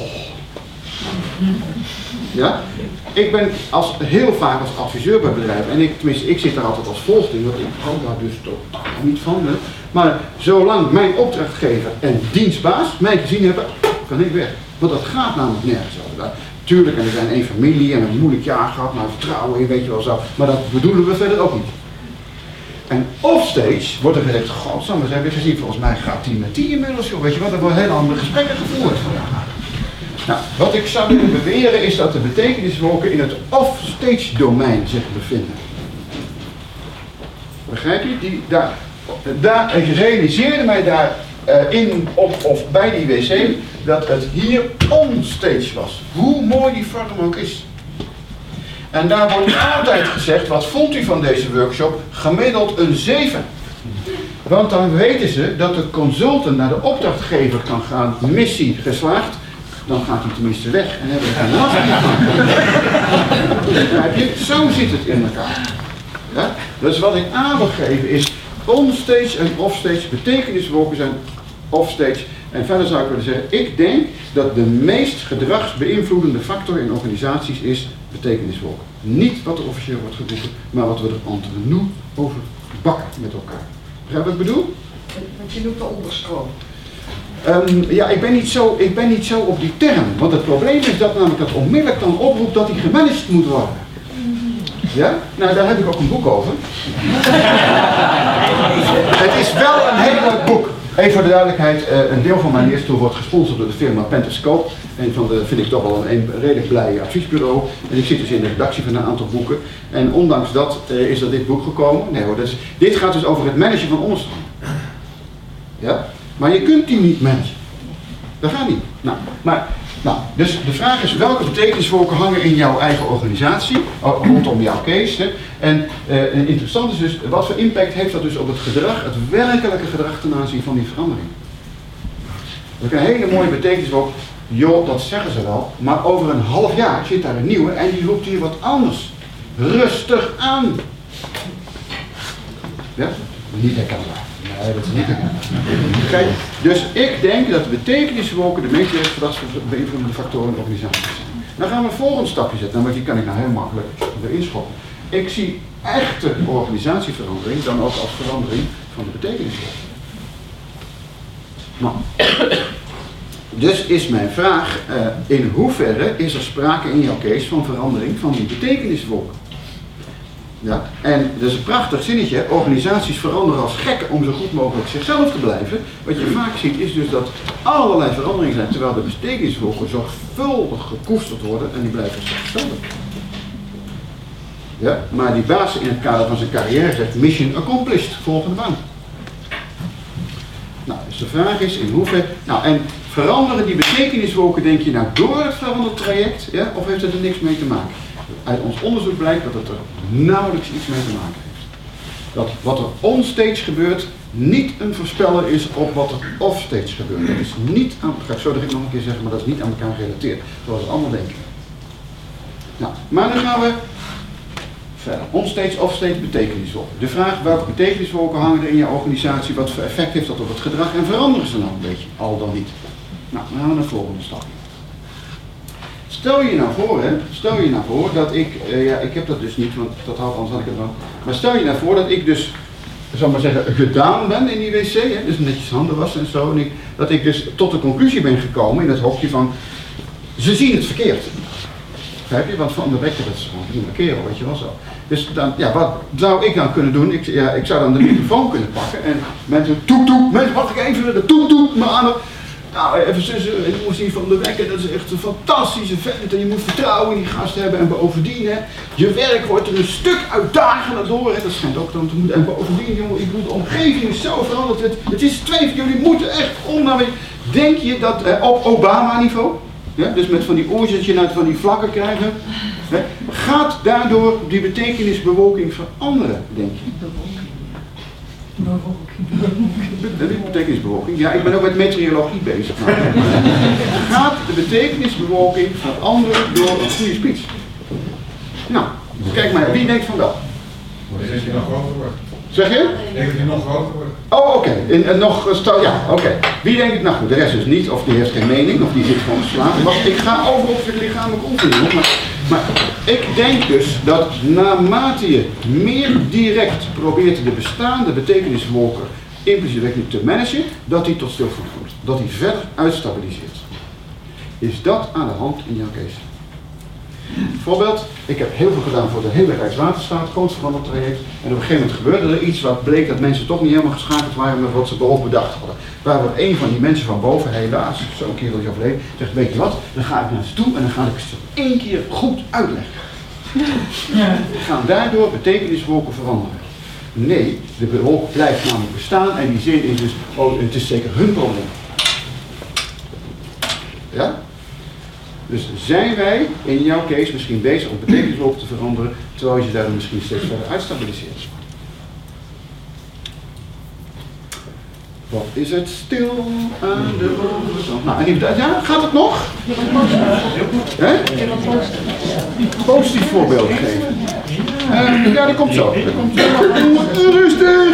Ja? Ik ben als, heel vaak als adviseur bij bedrijven, en ik, tenminste ik zit daar altijd als volgt in, want ik hou daar dus totaal niet van. Hè. Maar zolang mijn opdrachtgever en dienstbaas mij gezien hebben, kan ik weg. Want dat gaat namelijk nergens over. Tuurlijk, en we zijn één familie en we hebben een moeilijk jaar gehad, maar vertrouwen in, weet je wel zo. Maar dat bedoelen we verder ook niet. En offstage wordt er gezegd, godsamme, ze hebben gezien, volgens mij gaat die met die inmiddels, joh, weet je wat, er worden hele andere gesprekken gevoerd. Nou, wat ik zou willen beweren is dat de betekeniswolken in het offstage domein zich bevinden. Begrijp je? Die, daar, daar, ik realiseerde mij daar uh, in op, of bij die wc dat het hier onstage was. Hoe mooi die vorm ook is. En daar wordt altijd gezegd, wat vond u van deze workshop? Gemiddeld een zeven. Want dan weten ze dat de consultant naar de opdrachtgever kan gaan, missie geslaagd. Dan gaat hij tenminste weg en hebben we geen last meer. Zo zit het in elkaar. Ja? Dus wat ik aan wil geven is, onstage en offstage, betekeniswolken zijn offstage. En verder zou ik willen zeggen, ik denk dat de meest gedragsbeïnvloedende factor in organisaties is betekeniswolken. Niet wat er officieel wordt geroepen, maar wat we er entre nous over bakken met elkaar. Begrijp je wat ik bedoel? Want je noemt de onderstroom. Um, ja, ik ben, niet zo, ik ben niet zo op die term, want het probleem is dat namelijk dat onmiddellijk dan oproept dat die gemanaged moet worden. Ja? Nou, daar heb ik ook een boek over. Het is wel een heel leuk boek. Even voor de duidelijkheid, uh, een deel van mijn leerstoel wordt gesponsord door de firma Pentascope. En van de vind ik toch wel een, een redelijk blij adviesbureau. En ik zit dus in de redactie van een aantal boeken. En ondanks dat uh, is er dit boek gekomen. Nee hoor, dat is, dit gaat dus over het managen van onderstroom. Ja? Maar je kunt die niet managen. Dat gaat niet. Nou, maar, nou, dus de vraag is, welke betekeniswolken hangen in jouw eigen organisatie, rondom jouw case. Hè? En uh, interessant is dus, wat voor impact heeft dat dus op het gedrag, het werkelijke gedrag ten aanzien van die verandering. Dat is een hele mooie betekeniswolk. Joh, dat zeggen ze wel, maar over een half jaar zit daar een nieuwe en die roept hier wat anders. Rustig aan. Ja? Niet herkenbaar. Nee, dat is niet herkenbaar. Dus ik denk dat de betekeniswolken de meest gedragsbeïnvloedende factoren in de organisatie zijn. Dan gaan we een volgend stapje zetten, namelijk die kan ik nou heel makkelijk erin schoppen. Ik zie echte organisatieverandering dan ook als verandering van de betekeniswolken. Nou, dus is mijn vraag, uh, in hoeverre is er sprake in jouw case van verandering van die betekeniswolken? Ja, en dat is een prachtig zinnetje, organisaties veranderen als gekken om zo goed mogelijk zichzelf te blijven. Wat je vaak ziet is dus dat allerlei veranderingen zijn, terwijl de betekeniswolken zorgvuldig gekoesterd worden en die blijven zelfstandig. Ja, maar die baas in het kader van zijn carrière zegt mission accomplished, volgende baan. Nou, dus de vraag is in hoeverre, nou en veranderen die betekeniswolken denk je nou door het veranderd traject, ja, of heeft het er niks mee te maken? Uit ons onderzoek blijkt dat het er nauwelijks iets mee te maken heeft. Dat wat er onstage gebeurt niet een voorspeller is op wat er offstage gebeurt. Dat is niet aan, dat ga ik zo direct nog een keer zeggen, maar dat is niet aan elkaar gerelateerd. Zoals we allemaal denken. Nou, maar dan gaan we verder. Onstage, offstage, betekeniswolken. De vraag welke betekeniswolken hangen er in je organisatie, wat voor effect heeft dat op het gedrag en veranderen ze nou een beetje, al dan niet. Nou, dan gaan we naar de volgende stap. Stel je nou voor, hè, stel je nou voor dat ik, uh, ja ik heb dat dus niet, want dat had, anders had ik het wel. Maar stel je nou voor dat ik dus, zal ik maar zeggen, gedaan ben in die wc, hè, dus netjes handen wassen en zo. En ik, dat ik dus tot de conclusie ben gekomen in het hokje van, ze zien het verkeerd. Begrijp je? Want van de wekker, dat is gewoon een prima kerel, weet je wel zo. Dus dan, ja, wat zou ik dan kunnen doen? Ik, ja, ik zou dan de microfoon kunnen pakken en mensen, toep toep, mensen mag ik even de toep toep, maar aan de... Nou, even zussen, je moest hier van de wekker, dat is echt een fantastische vent en je moet vertrouwen in die gast hebben en bovendien, hè, je werk wordt er een stuk uitdagender door, hè, dat schijnt ook dan te moeten, en bovendien, jongen, ik bedoel, de omgeving is zo veranderd, het, het is twee, jullie moeten echt om naar, denk je dat eh, op Obama-niveau, ja, dus met van die oortjes je naar van die vlakken krijgen, hè, gaat daardoor die betekenisbewolking veranderen, denk je? Dat is betekenisbewolking. Ja, ik ben ook met meteorologie bezig. Gaat de betekenisbewolking veranderen door een goede speech? Nou, kijk maar, wie denkt van wel? Ik denk dat je nog groter wordt. Zeg je? Ik denk dat je nog groter wordt. Oh, oké. Okay. En nog, stel, ja, oké. Okay. Wie denkt, nou goed, de rest dus niet, of die heeft geen mening, of die zit gewoon geslagen. Maar ik ga over op de lichamelijke oefening. Maar, maar ik denk dus dat naarmate je meer direct probeert de bestaande betekeniswolken impliciet werkelijk te managen, dat die tot stilstand komt. Dat die verder uitstabiliseert. Is dat aan de hand in jouw case? Bijvoorbeeld, ik heb heel veel gedaan voor de hele Rijkswaterstaat, grootveranderd traject. En op een gegeven moment gebeurde er iets wat bleek dat mensen toch niet helemaal geschakeld waren met wat ze behoorlijk bedacht hadden. Waar een van die mensen van boven, helaas, zo'n keer dat je overleden, zegt, weet je wat, dan ga ik naar ze toe en dan ga ik ze één keer goed uitleggen. Gaan daardoor betekeniswolken veranderen? Nee, de wolk blijft namelijk bestaan en die zin is dus, oh, het is zeker hun probleem. Ja? Dus zijn wij in jouw case misschien bezig om betekeniswolken te veranderen, terwijl je ze daar misschien steeds verder uitstabiliseert? Wat is het stil aan de overkant? Nou, en ja, gaat het nog? Hè? Positief voorbeeld geven. Uh, ja, dat komt zo. Dat komt zo. Rustig!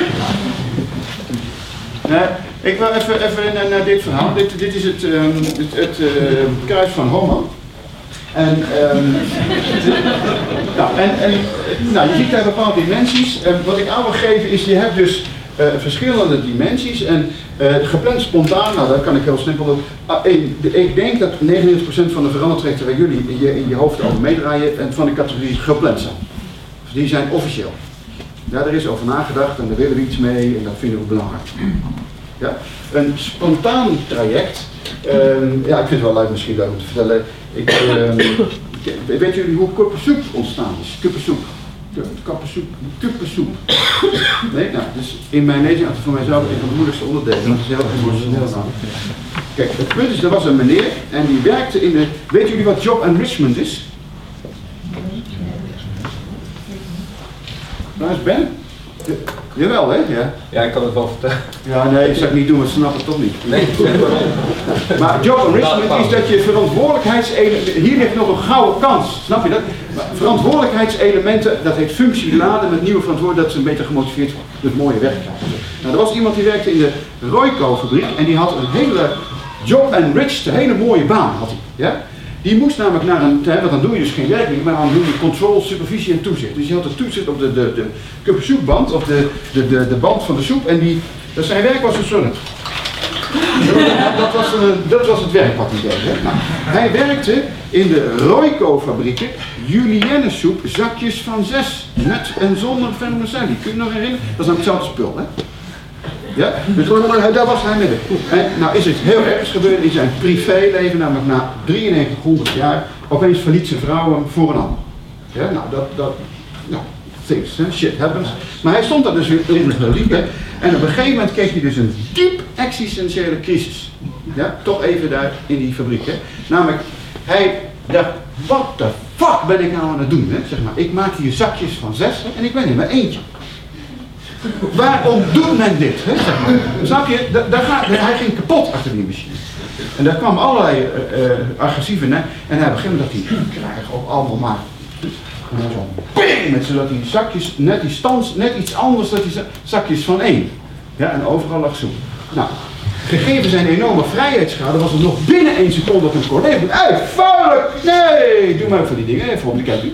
Uh, ik wil even, even naar, naar dit verhaal. Dit, dit is het, um, het, het uh, kruis van Homo. En, um, nou, en, en nou, je ziet daar bepaalde dimensies. Uh, wat ik aan wil geven is, je hebt dus uh, verschillende dimensies. En uh, gepland spontaan, nou dat kan ik heel simpel doen. Uh, ik, ik denk dat negenennegentig procent van de verandertrajecten waar jullie in je, in je hoofd over meedraaien en van de categorie gepland zijn. Die zijn officieel. Ja, er is over nagedacht en daar willen we iets mee en dat vinden we belangrijk. Ja? Een spontaan traject, um, ja ik vind het wel leuk misschien leuk om te vertellen. Ik, um, weet jullie hoe kuppensoep ontstaan is? Kuppensoep. Kuppensoep. Kuppensoep. Nee, nou, dus in mijn lezing had het voor mijzelf een van de moeilijkste onderdelen. Dat is heel emotioneel aan. Kijk, het punt is, er was een meneer en die werkte in de, weet jullie wat job enrichment is? Waar is Ben? Ja, jawel, hè? Ja. Ja, ik kan het wel vertellen. Ja, nee, dat zou ik niet doen, want ze snappen het toch niet. Nee, zeg waarom. Maar job enrichment is dat je verantwoordelijkheidselementen... Hier ligt nog een gouden kans, snap je dat? Maar verantwoordelijkheidselementen, dat heet functie laden met nieuwe verantwoordelijkheid, dat ze beter gemotiveerd worden. Dus mooie werk krijgen. Nou, er was iemand die werkte in de Royco-fabriek en die had een hele job enriched, een hele mooie baan had hij. Ja? Die moest namelijk naar een, want dan doe je dus geen werk meer, maar dan doe je controle, supervisie en toezicht. Dus je had de toezicht op de, de, de kuppensoepband, of de, de, de, de band van de soep, en die, dus zijn werk was een zonne. Dat was, een, dat was het werk wat hij deed. Hè? Nou, hij werkte in de Royco-fabrieken, julienne soep, zakjes van zes, met en zonder vermicelli. Kun je je nog herinneren? Dat is namelijk hetzelfde spul, hè? Ja, dus daar was hij midden. En nou is het heel erg gebeurd in zijn privéleven, namelijk na drieënnegentig honderd jaar, opeens verliet zijn vrouw hem voor een ander. Ja, nou dat, dat, nou, things, hè? Shit happens. Maar hij stond daar dus weer in het liep, en op een gegeven moment kreeg hij dus een diep existentiële crisis. Ja, toch even daar in die fabriek, hè. Namelijk, hij dacht, wat de fuck ben ik nou aan het doen, hè? Zeg maar, ik maak hier zakjes van zes en ik ben in maar eentje. Waarom doet men dit? Hè, zeg maar. Snap je? Da, daar gaat, hij ging kapot achter die machine. En daar kwamen allerlei uh, uh, agressieve ne en hij begint dat hij krijgen ook allemaal maar. En dan zo bing, met zodat die zakjes net die stand, net iets anders dan die zakjes van één. Ja, en overal lag zoek. Nou, gegeven zijn enorme vrijheidsgraden was het nog binnen één seconde dat een collega uit, vuilig, nee, doe maar voor die dingen, even op de camping.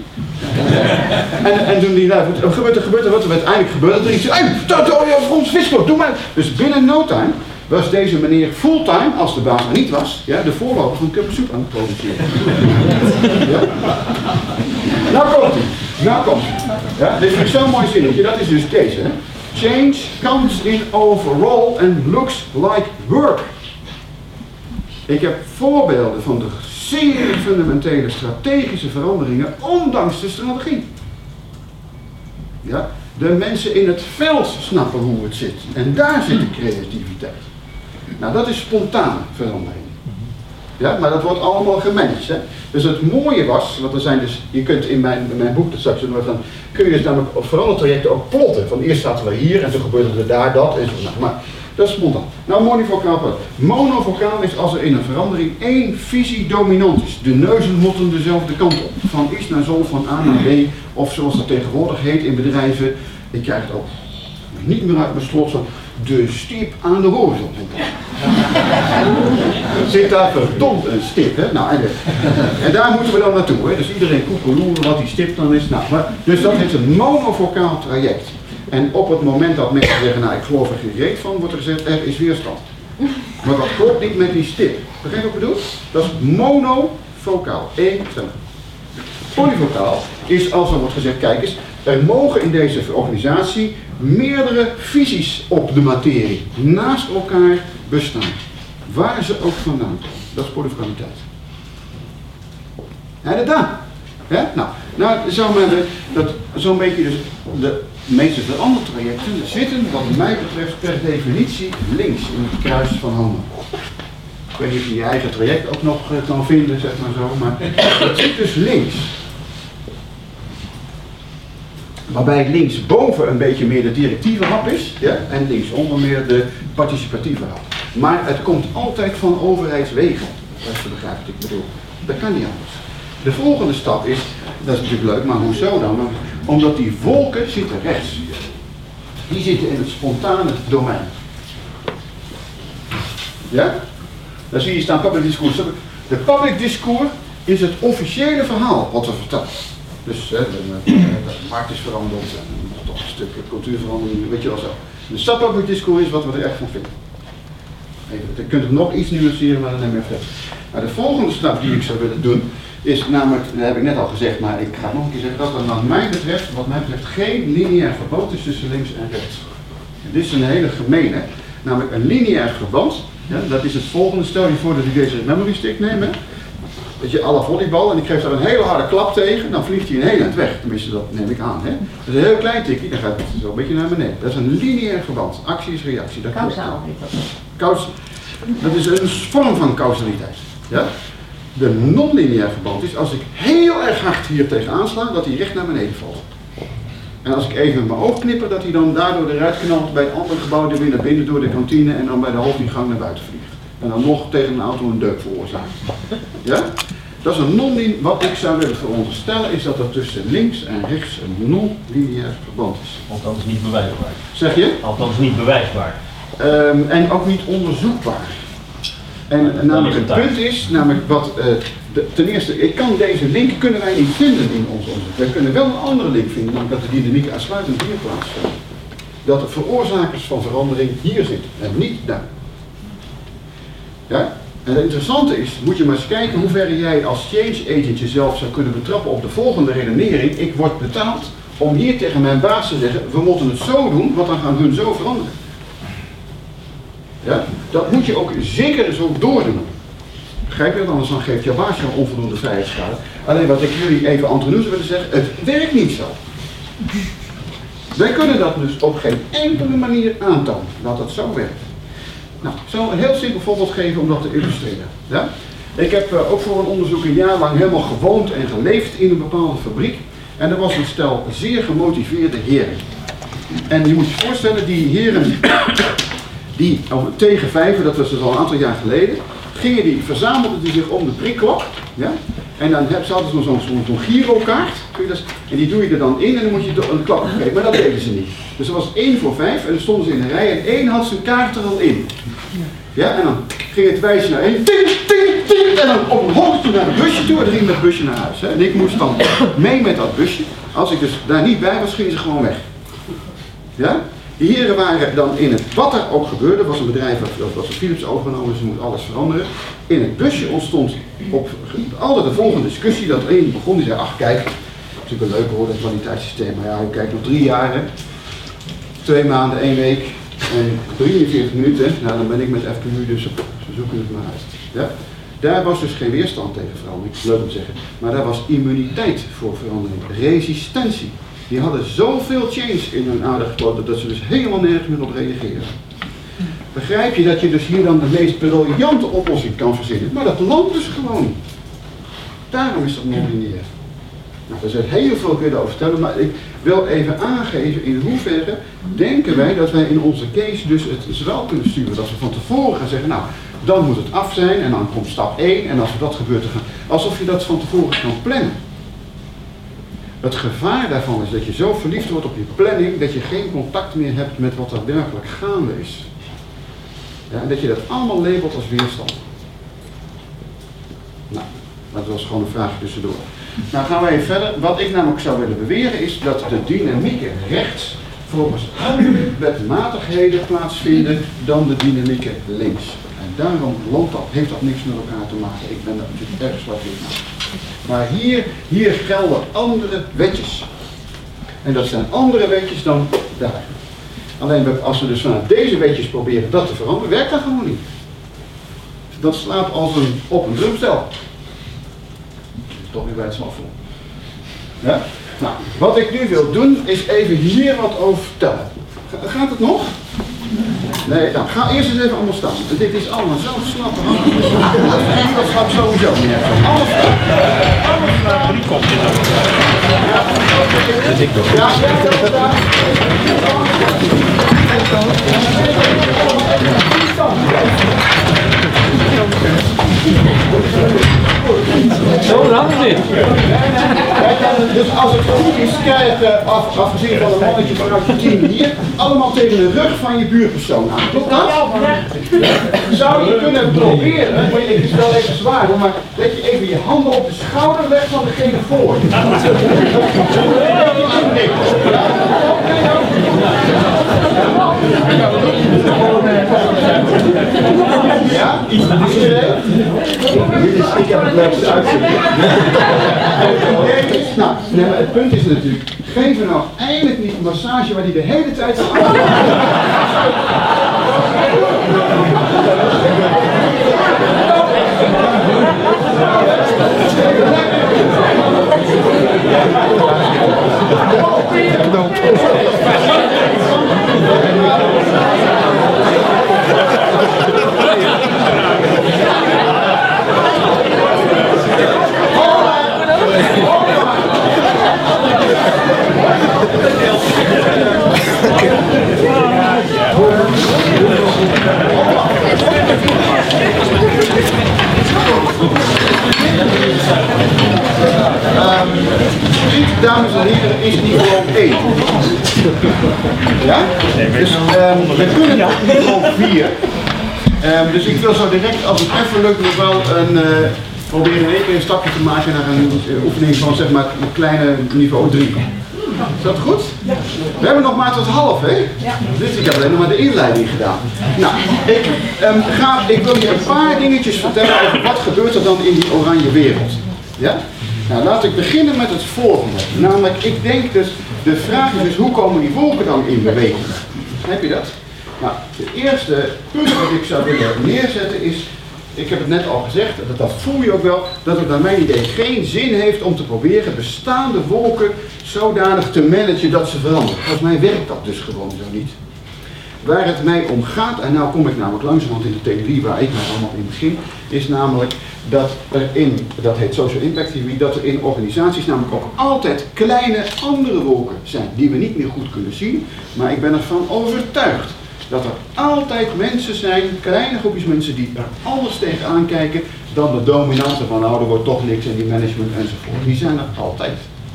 En, en toen die daar, wat gebeurt er, gebeurt er, wat er uiteindelijk gebeurde er iets, hey, dat voor ons visklok, doe maar. Dus binnen no time was deze meneer fulltime, als de baas er niet was, ja, de voorloper van kuppensoep aan het produceren. Ja? Nou komt hij, nou komt hij. Ja, dit vind ik zo'n mooi zinnetje, dat is dus deze. Hè? Change comes in overall and looks like work. Ik heb voorbeelden van de zeer fundamentele strategische veranderingen, ondanks de strategie. Ja, de mensen in het veld snappen hoe het zit. En daar zit de creativiteit. Nou, dat is spontane verandering. Ja, maar dat wordt allemaal gemanaged. Hè? Dus het mooie was, want er zijn dus, je kunt in mijn, in mijn boek, dat straks nog van, kun je dus namelijk op verandertrajecten ook plotten. Van eerst zaten we hier en toen gebeurde er daar dat. En zo. Nou, maar Dat is spontaan. Nou, monovocaal. Monovocaal is als er in een verandering één visie dominant is. De neuzen motten dezelfde kant op. Van is naar zo, van A naar B. Of zoals het tegenwoordig heet in bedrijven. Ik krijg het ook niet meer uit mijn slot van de stip aan de horizon. Zit daar verdomd een stip, hè? Nou, en, en daar moeten we dan naartoe, hè? Dus iedereen koekeloeren wat die stip dan is. Nou, maar, dus dat is een monovocaal traject. En op het moment dat mensen zeggen, nou ik geloof er geen reet van, wordt er gezegd, er is weerstand. Maar dat klopt niet met die stip. Begrijp je wat ik bedoel? Dat is monovocaal, één stem. Polyvocaal is als er wordt gezegd, kijk eens, er mogen in deze organisatie meerdere visies op de materie naast elkaar bestaan. Waar ze ook vandaan komen. Dat is polyvocaliteit. En dat dan. Hè? Nou, nou zou men dat zo'n beetje dus de meeste verandertrajecten zitten, wat mij betreft, per definitie links in het kruis van handen. Ik weet niet of je je eigen traject ook nog uh, kan vinden, zeg maar zo, maar het zit dus links. Waarbij linksboven een beetje meer de directieve hap is, ja, en linksonder meer de participatieve hap. Maar het komt altijd van overheidswegen, als je begrijpt wat ik bedoel. Dat kan niet anders. De volgende stap is, dat is natuurlijk leuk, maar hoezo dan? Omdat die wolken zitten rechts. Die zitten in het spontane domein. Ja? Daar zie je staan public discours. De public discours is het officiële verhaal wat we vertellen. Dus hè, de, de markt is veranderd en toch een stuk cultuurverandering, weet je wel zo. Dus dat public discours is wat we er echt van vinden. Even, je kunt het nog iets nuanceren, maar dan neem je even. Maar de volgende stap die ik zou willen doen, is namelijk, dat heb ik net al gezegd, maar ik ga het nog een keer zeggen, dat er wat mij betreft, wat mij betreft geen lineair verband is tussen links en rechts. En dit is een hele gemene, namelijk een lineair verband, ja, dat is het volgende. Stel je voor dat ik deze memory stick neem, hè, dat je à la volleybal en ik geef daar een hele harde klap tegen, dan vliegt hij een heel eind weg, tenminste dat neem ik aan. Hè. Dat is een heel klein tikje, dan gaat het zo een beetje naar beneden. Dat is een lineair verband, actie is reactie. Kausaal heet dat. Kaus, dat is een vorm van causaliteit. Ja? De non-lineair verband is als ik heel erg hard hier tegenaan sla, dat hij recht naar beneden valt. En als ik even met mijn oog knipper, dat hij dan daardoor eruit knalt bij het andere gebouw, weer naar binnen door de kantine en dan bij de hoofdingang naar buiten vliegt. En dan nog tegen een auto een deuk veroorzaakt. Ja? Dat is een non-lineair. Wat ik zou willen veronderstellen is dat er tussen links en rechts een non-lineair verband is. Althans niet bewijsbaar. Zeg je? Althans niet bewijsbaar. Um, en ook niet onderzoekbaar. En uh, namelijk het punt is, namelijk wat, uh, de, ten eerste, ik kan deze link kunnen wij niet vinden in ons onderzoek. Wij kunnen wel een andere link vinden, namelijk dat de dynamiek uitsluitend hier plaatsvindt. Dat de veroorzakers van verandering hier zitten en niet daar. Ja? En het interessante is, moet je maar eens kijken hoe ver jij als change agent jezelf zou kunnen betrappen op de volgende redenering. Ik word betaald om hier tegen mijn baas te zeggen, we moeten het zo doen, want dan gaan hun zo veranderen. Ja? Dat moet je ook zeker zo doordoen. Begrijp je dat? Anders dan geeft jouw baas jou onvoldoende vrijheidsschade. Alleen wat ik jullie even entre nous willen zeggen, het werkt niet zo. Wij kunnen dat dus op geen enkele manier aantonen, dat het zo werkt. Nou, ik zal een heel simpel voorbeeld geven om dat te illustreren. Ja? Ik heb uh, ook voor een onderzoek een jaar lang helemaal gewoond en geleefd in een bepaalde fabriek. En er was een stel zeer gemotiveerde heren. En je moet je voorstellen, die heren, die tegen vijven, dat was dus al een aantal jaar geleden, gingen die, verzamelden die zich om de prikklok. Ja? En dan hebben ze altijd zo'n zo'n zo'n girokaart. En die doe je er dan in en dan moet je een klap geven. Maar dat deden ze niet. Dus er was één voor vijf en dan stonden ze in een rij en één had zijn kaart er al in. Ja, en dan ging het wijsje naar één. Ting, ting, ting. En dan op een hoogte naar het busje toe en dan ging dat busje naar huis. Hè. En ik moest dan mee met dat busje. Als ik dus daar niet bij was, gingen ze gewoon weg. Ja? Die heren waren dan in het, wat er ook gebeurde, was een bedrijf dat was door Philips overgenomen, ze moet alles veranderen. In het busje ontstond op altijd de volgende discussie, dat één begon, die zei, ach kijk, het is natuurlijk een leuk hoor, dat kwaliteitssysteem, maar ja, kijk nog drie jaar, hè. Twee maanden, één week en drieënveertig minuten, nou dan ben ik met F P U, dus we zoeken het maar uit. Ja? Daar was dus geen weerstand tegen verandering, leuk om te zeggen, maar daar was immuniteit voor verandering, resistentie. Die hadden zoveel change in hun aarde gesloten dat ze dus helemaal nergens meer op reageren. Begrijp je dat je dus hier dan de meest briljante oplossing kan verzinnen, maar dat landt dus gewoon niet. Daarom is dat non-lineair. Nou, er zijn heel veel kunnen over vertellen, maar ik wil even aangeven in hoeverre denken wij dat wij in onze case dus het zowel kunnen sturen dat we van tevoren gaan zeggen, nou, dan moet het af zijn en dan komt stap één en als er dat gebeurt, dan gaan, alsof je dat van tevoren kan plannen. Het gevaar daarvan is dat je zo verliefd wordt op je planning dat je geen contact meer hebt met wat er werkelijk gaande is. Ja, en dat je dat allemaal labelt als weerstand. Nou, dat was gewoon een vraag tussendoor. Nou gaan wij even verder. Wat ik namelijk zou willen beweren is dat de dynamieken rechts volgens andere wetmatigheden plaatsvinden dan de dynamieken links. En daarom loopt dat, heeft dat niks met elkaar te maken. Ik ben daar natuurlijk erg zwart-wit naar. Maar hier, hier gelden andere wetjes. En dat zijn andere wetjes dan daar. Alleen als we dus vanuit deze wetjes proberen dat te veranderen, werkt dat gewoon niet. Dat slaat als een op een drumstel. Toch weer bij het smartphone. Ja? Nou, wat ik nu wil doen is even hier wat over vertellen. Gaat het nog? Nee, nou, ga eerst eens even allemaal staan. Dit is allemaal zo slappe handen. Dat gaat sowieso niet even. Alles staan. Alles staan. Drie kopjes. Ja, ja, Zo lang dit. Dus als het goed is, krijg je af, afgezien van een mannetje vanuit je team hier, allemaal tegen de rug van je buurpersoon aan. Klopt dat? Zou je kunnen proberen, maar het is wel even zwaar hoor, maar dat je even je handen op de schouder legt van degene voor je. Ja? Iedereen? Ik heb het leukste uitzien. Nou, nee, maar het punt is natuurlijk, geef er nou eindelijk niet een massage waar die de hele tijd zo aan. Dit, dames en heren, is niveau één. Ja? Dus um, we kunnen naar niveau vier. Um, dus ik wil zo direct, als het even lukt, nog wel een, uh, proberen in één keer een stapje te maken naar een uh, oefening van zeg maar een kleine niveau drie. Is dat goed? Ja. We hebben nog maar tot half, hè? Ja. Dus ik heb alleen nog maar de inleiding gedaan. Nou, ik, um, ga, ik wil je een paar dingetjes vertellen over wat gebeurt er dan in die oranje wereld. Ja? Nou, laat ik beginnen met het volgende. Namelijk, ik denk dus, de vraag is dus, hoe komen die wolken dan in beweging? Heb je dat? Nou, de eerste punt wat ik zou willen neerzetten is, ik heb het net al gezegd, dat, dat voel je ook wel, dat het naar mijn idee geen zin heeft om te proberen bestaande wolken zodanig te managen dat ze veranderen. Volgens mij werkt dat dus gewoon zo niet. Waar het mij om gaat, en nou kom ik namelijk langzamerhand in de theorie waar ik mij allemaal in begin, is namelijk dat er in, dat heet social impact theory, dat er in organisaties namelijk ook altijd kleine andere wolken zijn die we niet meer goed kunnen zien, maar ik ben ervan overtuigd dat er altijd mensen zijn, kleine groepjes mensen die er anders tegenaan kijken dan de dominante van nou er wordt toch niks en die management enzovoort. Die zijn er altijd.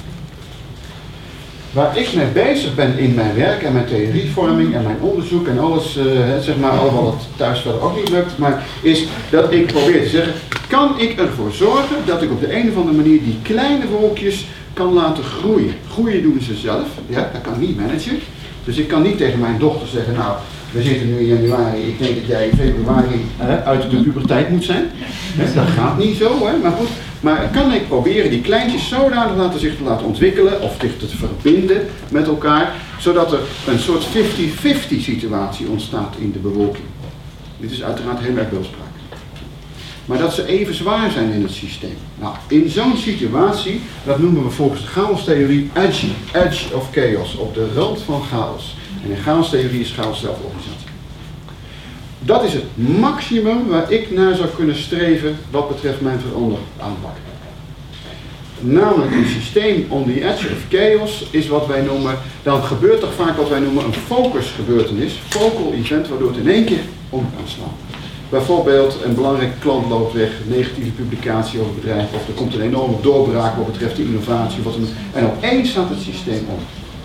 Waar ik mee bezig ben in mijn werk en mijn theorievorming en mijn onderzoek en alles, uh, zeg maar, alhoewel het thuis verder ook niet lukt, maar is dat ik probeer te zeggen, kan ik ervoor zorgen dat ik op de een of andere manier die kleine wolkjes kan laten groeien. Groeien doen ze zelf, ja, dat kan ik niet managen. Dus ik kan niet tegen mijn dochter zeggen, nou, we zitten nu in januari, ik denk dat jij in februari uh, uit de puberteit moet zijn. He, dat gaat niet zo, hè, maar goed. Maar kan ik proberen die kleintjes zodanig laten zich te laten ontwikkelen of zich te verbinden met elkaar, zodat er een soort vijftig vijftig situatie ontstaat in de bewolking. Dit is uiteraard heel erg beeldspraak. Maar dat ze even zwaar zijn in het systeem. Nou, in zo'n situatie, dat noemen we volgens de chaostheorie edge, edge of chaos, op de rand van chaos. En in chaostheorie is chaos zelforganisatie. Dat is het maximum waar ik naar zou kunnen streven wat betreft mijn veranderaanpak. namelijk een systeem on the edge of chaos, is wat wij noemen, dan gebeurt er vaak wat wij noemen een focus gebeurtenis, focal event, waardoor het in één keer om kan slaan. Bijvoorbeeld een belangrijke klant loopt weg, negatieve publicatie over het bedrijf, of er komt een enorme doorbraak wat betreft de innovatie, wat dan, en opeens staat het systeem om.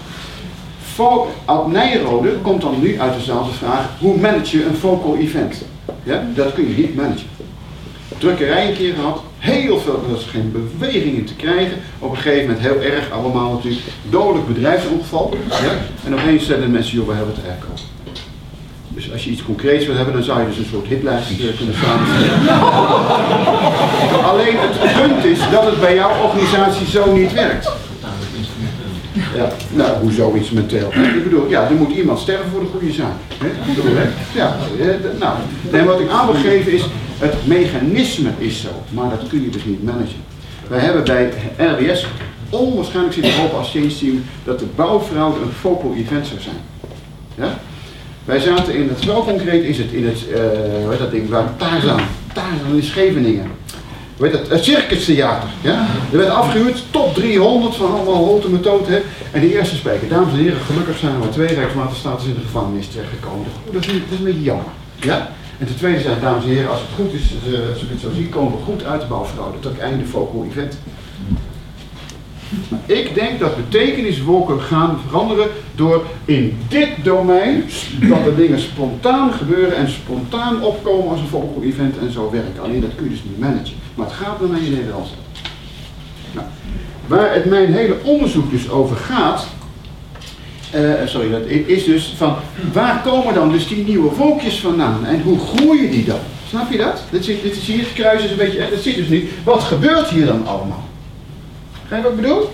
Ad Nijrode komt dan nu uit dezelfde vraag, hoe manage je een focal event? Ja, dat kun je niet managen. Drukkerij een keer gehad, heel veel, er is geen beweging in te krijgen. Op een gegeven moment heel erg, allemaal natuurlijk, dodelijk bedrijfsongeval. Ja? En opeens zetten mensen, joh, we hebben het airco. Dus als je iets concreets wil hebben, dan zou je dus een soort hitlijst kunnen samenstellen. Alleen het punt is dat het bij jouw organisatie zo niet werkt. Ja, nou, hoezo instrumenteel? Ik bedoel, ja, er moet iemand sterven voor de goede zaak. Hè? Ja, nou, en wat ik aan wil geven is, het mechanisme is zo, maar dat kun je dus niet managen. Wij hebben bij R W S onwaarschijnlijk zitten hopen als change team dat de bouwfraude een focal event zou zijn. Ja? Wij zaten in het, zo concreet is het in het, uh, hoe heet dat ding, waar Tarzan, Tarzan in Scheveningen. Weet het, het circustheater. Ja? Er werd afgehuurd, top driehonderd van allemaal holte methoden. En de eerste spreker, dames en heren, gelukkig zijn er maar twee Rijkswaterstaaters in de gevangenis terechtgekomen. Dat is, dat is een beetje jammer. Ja? En ten tweede zei, dames en heren, als het goed is, als ik het zo zie, komen we goed uit de bouwfraude. Tot einde focal event. Maar ik denk dat betekeniswolken gaan veranderen door in dit domein dat de dingen spontaan gebeuren en spontaan opkomen als een focal event en zo werken. Alleen dat kun je dus niet managen. Maar het gaat naar mij in Nederland. Nou, waar het mijn hele onderzoek dus over gaat, uh, sorry, dat is dus van waar komen dan dus die nieuwe wolkjes vandaan en hoe groeien die dan? Snap je dat? Dit, zit, dit is hier, het kruis is een beetje, dat zit dus niet. Wat gebeurt hier dan allemaal? Ga je wat ik bedoel?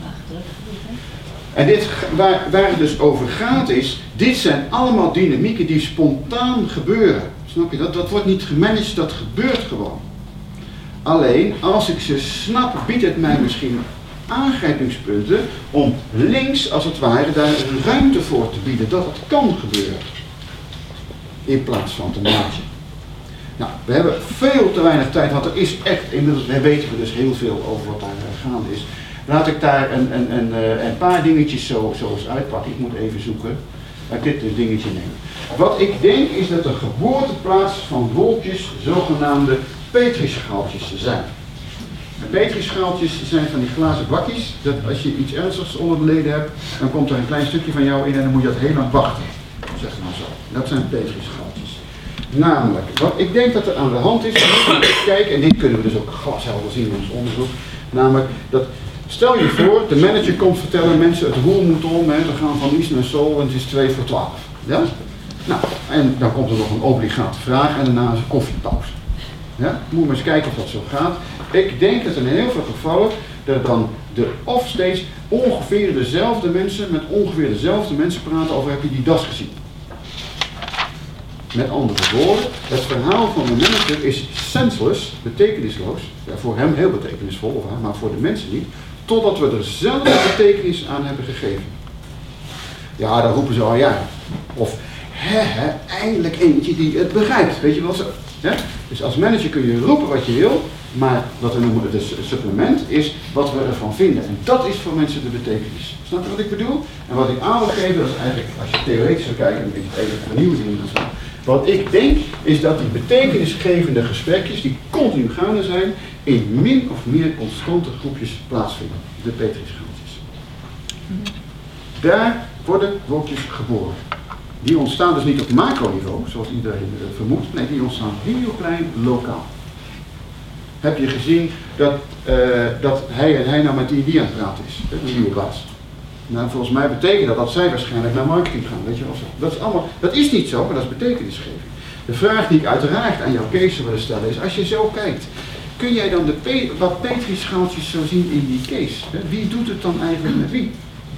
En dit, waar, waar het dus over gaat is, dit zijn allemaal dynamieken die spontaan gebeuren. Snap je dat? Dat wordt niet gemanaged, dat gebeurt gewoon. Alleen, als ik ze snap, biedt het mij misschien aangrijpingspunten om links, als het ware, daar ruimte voor te bieden dat het kan gebeuren. In plaats van te managen. Nou, we hebben veel te weinig tijd, want er is echt, inmiddels weten we dus heel veel over wat daar gaande is. Laat ik daar een, een, een, een paar dingetjes zo, zo eens uitpakken. Ik moet even zoeken. Laat ik dit dingetje nemen. Wat ik denk is dat de geboorteplaats van wolkjes zogenaamde petrischaaltjes zijn. En petrischaaltjes zijn van die glazen bakjes. Dat als je iets ernstigs onder de leden hebt, dan komt er een klein stukje van jou in en dan moet je dat heel lang wachten. Zeg maar zo. Dat zijn petrischaaltjes. Namelijk, wat ik denk dat er aan de hand is, kijk, en dit kunnen we dus ook glashelder zien in ons onderzoek, namelijk dat, stel je voor, de manager komt vertellen, mensen het roer moet om, hè, we gaan van Is naar Sol en het is twee voor twaalf. Ja? Nou, en dan komt er nog een obligate vraag en daarna is een koffiepauze. Ja? Moet maar eens kijken of dat zo gaat. Ik denk dat in heel veel gevallen, dat dan de offstage ongeveer dezelfde mensen, met ongeveer dezelfde mensen praten over, heb je die das gezien? Met andere woorden, het verhaal van de manager is senseless, betekenisloos, ja, voor hem heel betekenisvol, of haar, maar voor de mensen niet, totdat we er zelf betekenis aan hebben gegeven. Ja, dan roepen ze al ja. Of, hè, hè, eindelijk eentje die het begrijpt, weet je wel zo. Ja? Dus als manager kun je roepen wat je wil, maar wat we noemen het supplement is wat we ervan vinden. En dat is voor mensen de betekenis. Snap je wat ik bedoel? En wat ik aan wil geven, dat is eigenlijk, als je theoretisch zou kijken, een beetje even vernieuwd in ieder geval. Wat ik denk, is dat die betekenisgevende gesprekjes, die continu gaande zijn, in min of meer constante groepjes plaatsvinden. De petrischaaltjes. Daar worden wolkjes geboren. Die ontstaan dus niet op macroniveau, zoals iedereen uh, vermoedt. Nee, die ontstaan heel klein, lokaal. Heb je gezien dat, uh, dat hij en hij nou met die en die aan het praten is, de nieuwe baas? Nou, volgens mij betekent dat dat zij waarschijnlijk naar marketing gaan, weet je wel zo. Dat is allemaal, dat is niet zo, maar dat is betekenisgeving. De vraag die ik uiteraard aan jouw case zou willen stellen is, als je zo kijkt, kun jij dan de pe wat petrischaaltjes zo zien in die case? Hè? Wie doet het dan eigenlijk met wie?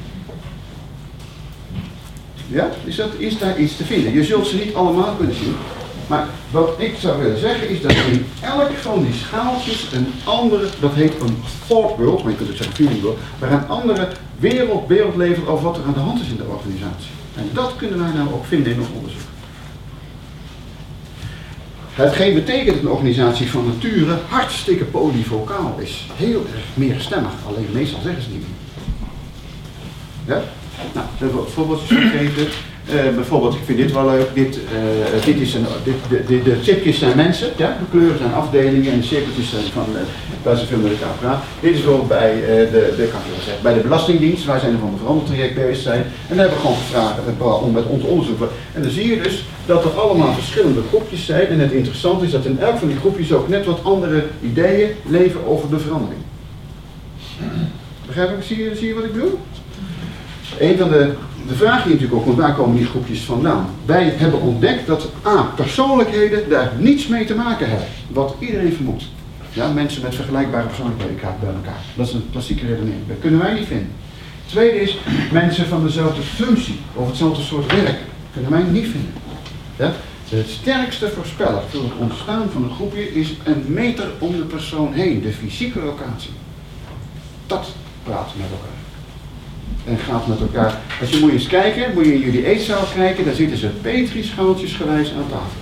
Ja, is, dat, is daar iets te vinden? Je zult ze niet allemaal kunnen zien. Maar wat ik zou willen zeggen is dat in elk van die schaaltjes een andere, dat heet een thought world, maar je kunt het zeggen feeling world, maar een andere wereld, wereld levert over wat er aan de hand is in de organisatie. En dat kunnen wij nou ook vinden in ons onderzoek. Hetgeen betekent dat een organisatie van nature hartstikke polyvocaal is. Heel erg meerstemmig, alleen meestal zeggen ze niet meer. Ja? Nou, een voorbeeldje geven. Uh, bijvoorbeeld, ik vind dit wel leuk. Dit, uh, dit is een, dit, de, de, de chipjes zijn mensen, ja? De kleuren zijn afdelingen en de cirkeltjes zijn van uh, waar ze veel met elkaar praten. Dit is bijvoorbeeld bij, uh, de, de, kan ik wel zeggen, bij de Belastingdienst. Wij zijn er van een verandertraject bezig zijn. En daar hebben we gewoon gevraagd uh, om met ons onderzoek. En dan zie je dus dat er allemaal verschillende groepjes zijn. En het interessante is dat in elk van die groepjes ook net wat andere ideeën leven over de verandering. Begrijp ik? Zie je, zie je wat ik bedoel? Een van de, de vraag die natuurlijk ook komt, waar komen die groepjes vandaan? Wij hebben ontdekt dat A, persoonlijkheden daar niets mee te maken hebben. Wat iedereen vermoedt. Ja, mensen met vergelijkbare persoonlijkheden bij elkaar. Dat is een klassieke redenering. Dat kunnen wij niet vinden. Tweede is, mensen van dezelfde functie of hetzelfde soort werk. Kunnen wij niet vinden. Ja? De sterkste voorspeller voor het ontstaan van een groepje is een meter om de persoon heen. De fysieke locatie. Dat praat met elkaar. En gaat met elkaar. Als je moet je eens kijken, moet je in jullie eetzaal kijken, daar zitten ze petrischaaltjes gewijs aan tafel.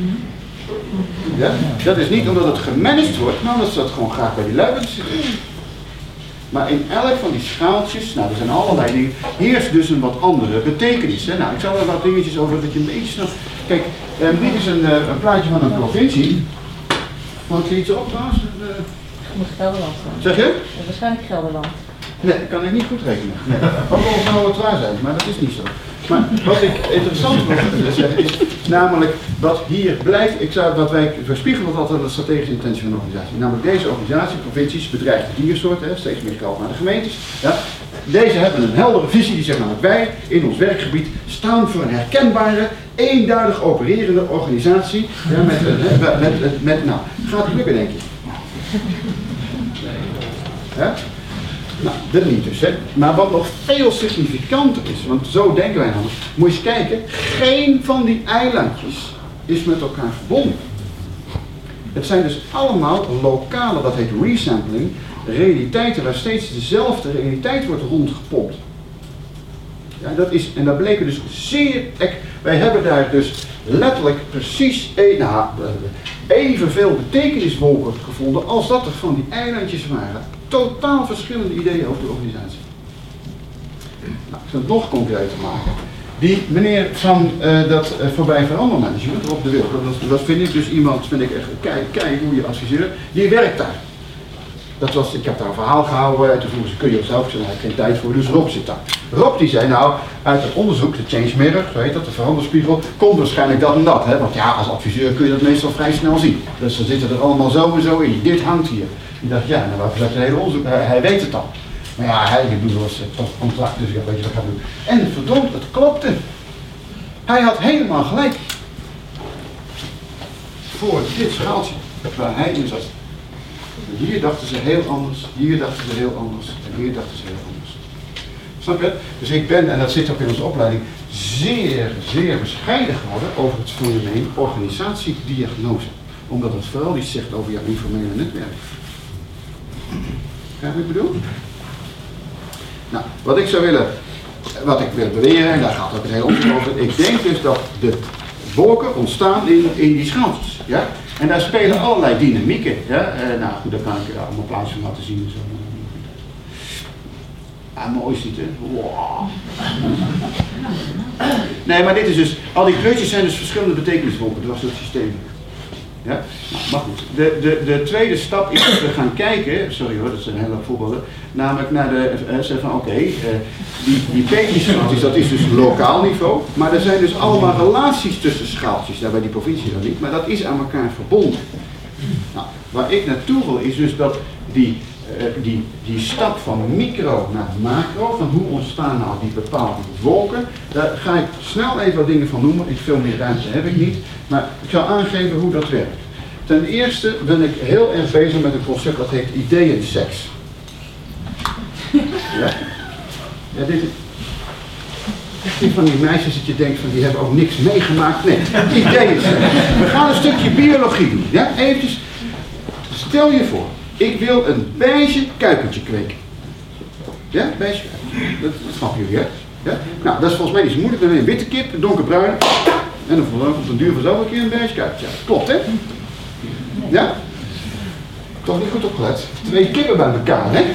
Ja? Dat is niet omdat het gemanaged wordt, maar omdat ze dat gewoon graag bij die lui willen zitten. Maar in elk van die schaaltjes, nou er zijn allerlei dingen, heerst dus een wat andere betekenis. Hè? Nou, ik zal er wat dingetjes over dat je een beetje snapt. Kijk, eh, dit is een, uh, een plaatje van een provincie. Mag ik iets op trouwens? Uh, Moet Gelderland zijn. zeg je? Ja, waarschijnlijk Gelderland. Nee, dat kan ik niet goed rekenen. Nee. Ook al zou het waar zijn, maar dat is niet zo. Maar wat ik interessant wil zeggen is namelijk wat hier blijkt, ik zou, wat wij verspiegelen altijd de strategische intentie van een organisatie. Namelijk deze organisatie, provincies, bedreigde diersoorten, hè, steeds meer geld naar de gemeentes. Ja. Deze hebben een heldere visie die zegt namelijk wij in ons werkgebied staan voor een herkenbare, eenduidig opererende organisatie. Ja, met, met, met, met, met, nou, gaat het lukken denk je? Ja? Nou, dat niet dus, hè. Maar wat nog veel significanter is, want zo denken wij namelijk, moet je eens kijken, geen van die eilandjes is met elkaar verbonden. Het zijn dus allemaal lokale, dat heet resampling, realiteiten waar steeds dezelfde realiteit wordt rondgepompt. Ja, dat is, en dat bleken dus zeer, wij hebben daar dus letterlijk precies een, nou, evenveel betekeniswolken gevonden als dat er van die eilandjes waren. Totaal verschillende ideeën over de organisatie. Nou, ik zal het nog concreter maken. Die meneer van uh, dat uh, voorbij verandermanagement, Rob de Wilde, dat, dat vind ik dus iemand, vind ik echt, kijk, kijk hoe je adviseert, die werkt daar. Dat was, ik heb daar een verhaal gehouden en toen vroegen ze, kun je het zelf? Ik zei, daar heb ik geen tijd voor, dus Rob zit daar. Rob die zei, nou, uit het onderzoek, de Change Mirror, zo heet dat, de veranderspiegel, komt waarschijnlijk dat en dat. Hè? Want ja, als adviseur kun je dat meestal vrij snel zien. Dus dan zitten er allemaal zo en zo in, dit hangt hier. Ik dacht, ja, nou waarvoor zegt het hele onderzoek, hij, hij weet het al. Maar ja, hij doet was toch contract, dus ja, weet je wat ik ga doen. En verdomd, het klopte. Hij had helemaal gelijk. Voor dit schaaltje, waar hij in zat. Hier dachten ze heel anders, hier dachten ze heel anders en hier dachten ze heel anders. Snap je? Dus ik ben, en dat zit ook in onze opleiding, zeer, zeer bescheiden geworden over het fenomeen organisatiediagnose. Omdat het vooral iets zegt over jouw informele netwerk. Krijg je wat ik bedoel? Nou, wat ik zou willen, wat ik wil beweren, en daar gaat ook het hele onderzoek over, ik denk dus dat de wolken ontstaan in, in die schaaltjes. Ja? En daar spelen allerlei dynamieken. Ja? Uh, nou goed, daar kan ik uh, allemaal plaatsen van laten zien. En zo. Ah, mooi is het, hè? Wow. Nee, maar dit is dus, al die kleurtjes zijn dus verschillende betekeniswolken. Dat was het systeem. Ja? Nou, maar goed, de, de, de tweede stap is dat we gaan kijken, sorry hoor, dat zijn hele voorbeelden, namelijk naar de, uh, zeggen van oké, okay, uh, die, die petrischaaltjes, dat is dus lokaal niveau, maar er zijn dus allemaal relaties tussen schaaltjes, daar bij die provincie dan niet, maar dat is aan elkaar verbonden. Nou, waar ik naartoe wil is dus dat die, uh, die, die stap van micro naar macro, van hoe ontstaan nou die bepaalde wolken, daar ga ik snel even wat dingen van noemen, ik veel meer ruimte heb ik niet, maar ik zal aangeven hoe dat werkt. Ten eerste ben ik heel erg bezig met een concept dat heet ideeënseks. Ja? Ja, dit, dit van die meisjes dat je denkt van die hebben ook niks meegemaakt. Nee, ideeënseks. We gaan een stukje biologie doen. Ja? Eventjes, stel je voor, ik wil een beige kuikentje kweken. Ja, beige kuikentje. Dat, dat snap jullie, hè? Ja? Nou, dat is volgens mij niet zo moeilijk. Dan heb je een witte kip, een donkerbruin. En dan komt een duur vanzelf een keer een bergje uit. Ja, klopt hè? Ja? Toch niet goed opgelet. Twee kippen bij elkaar, hè?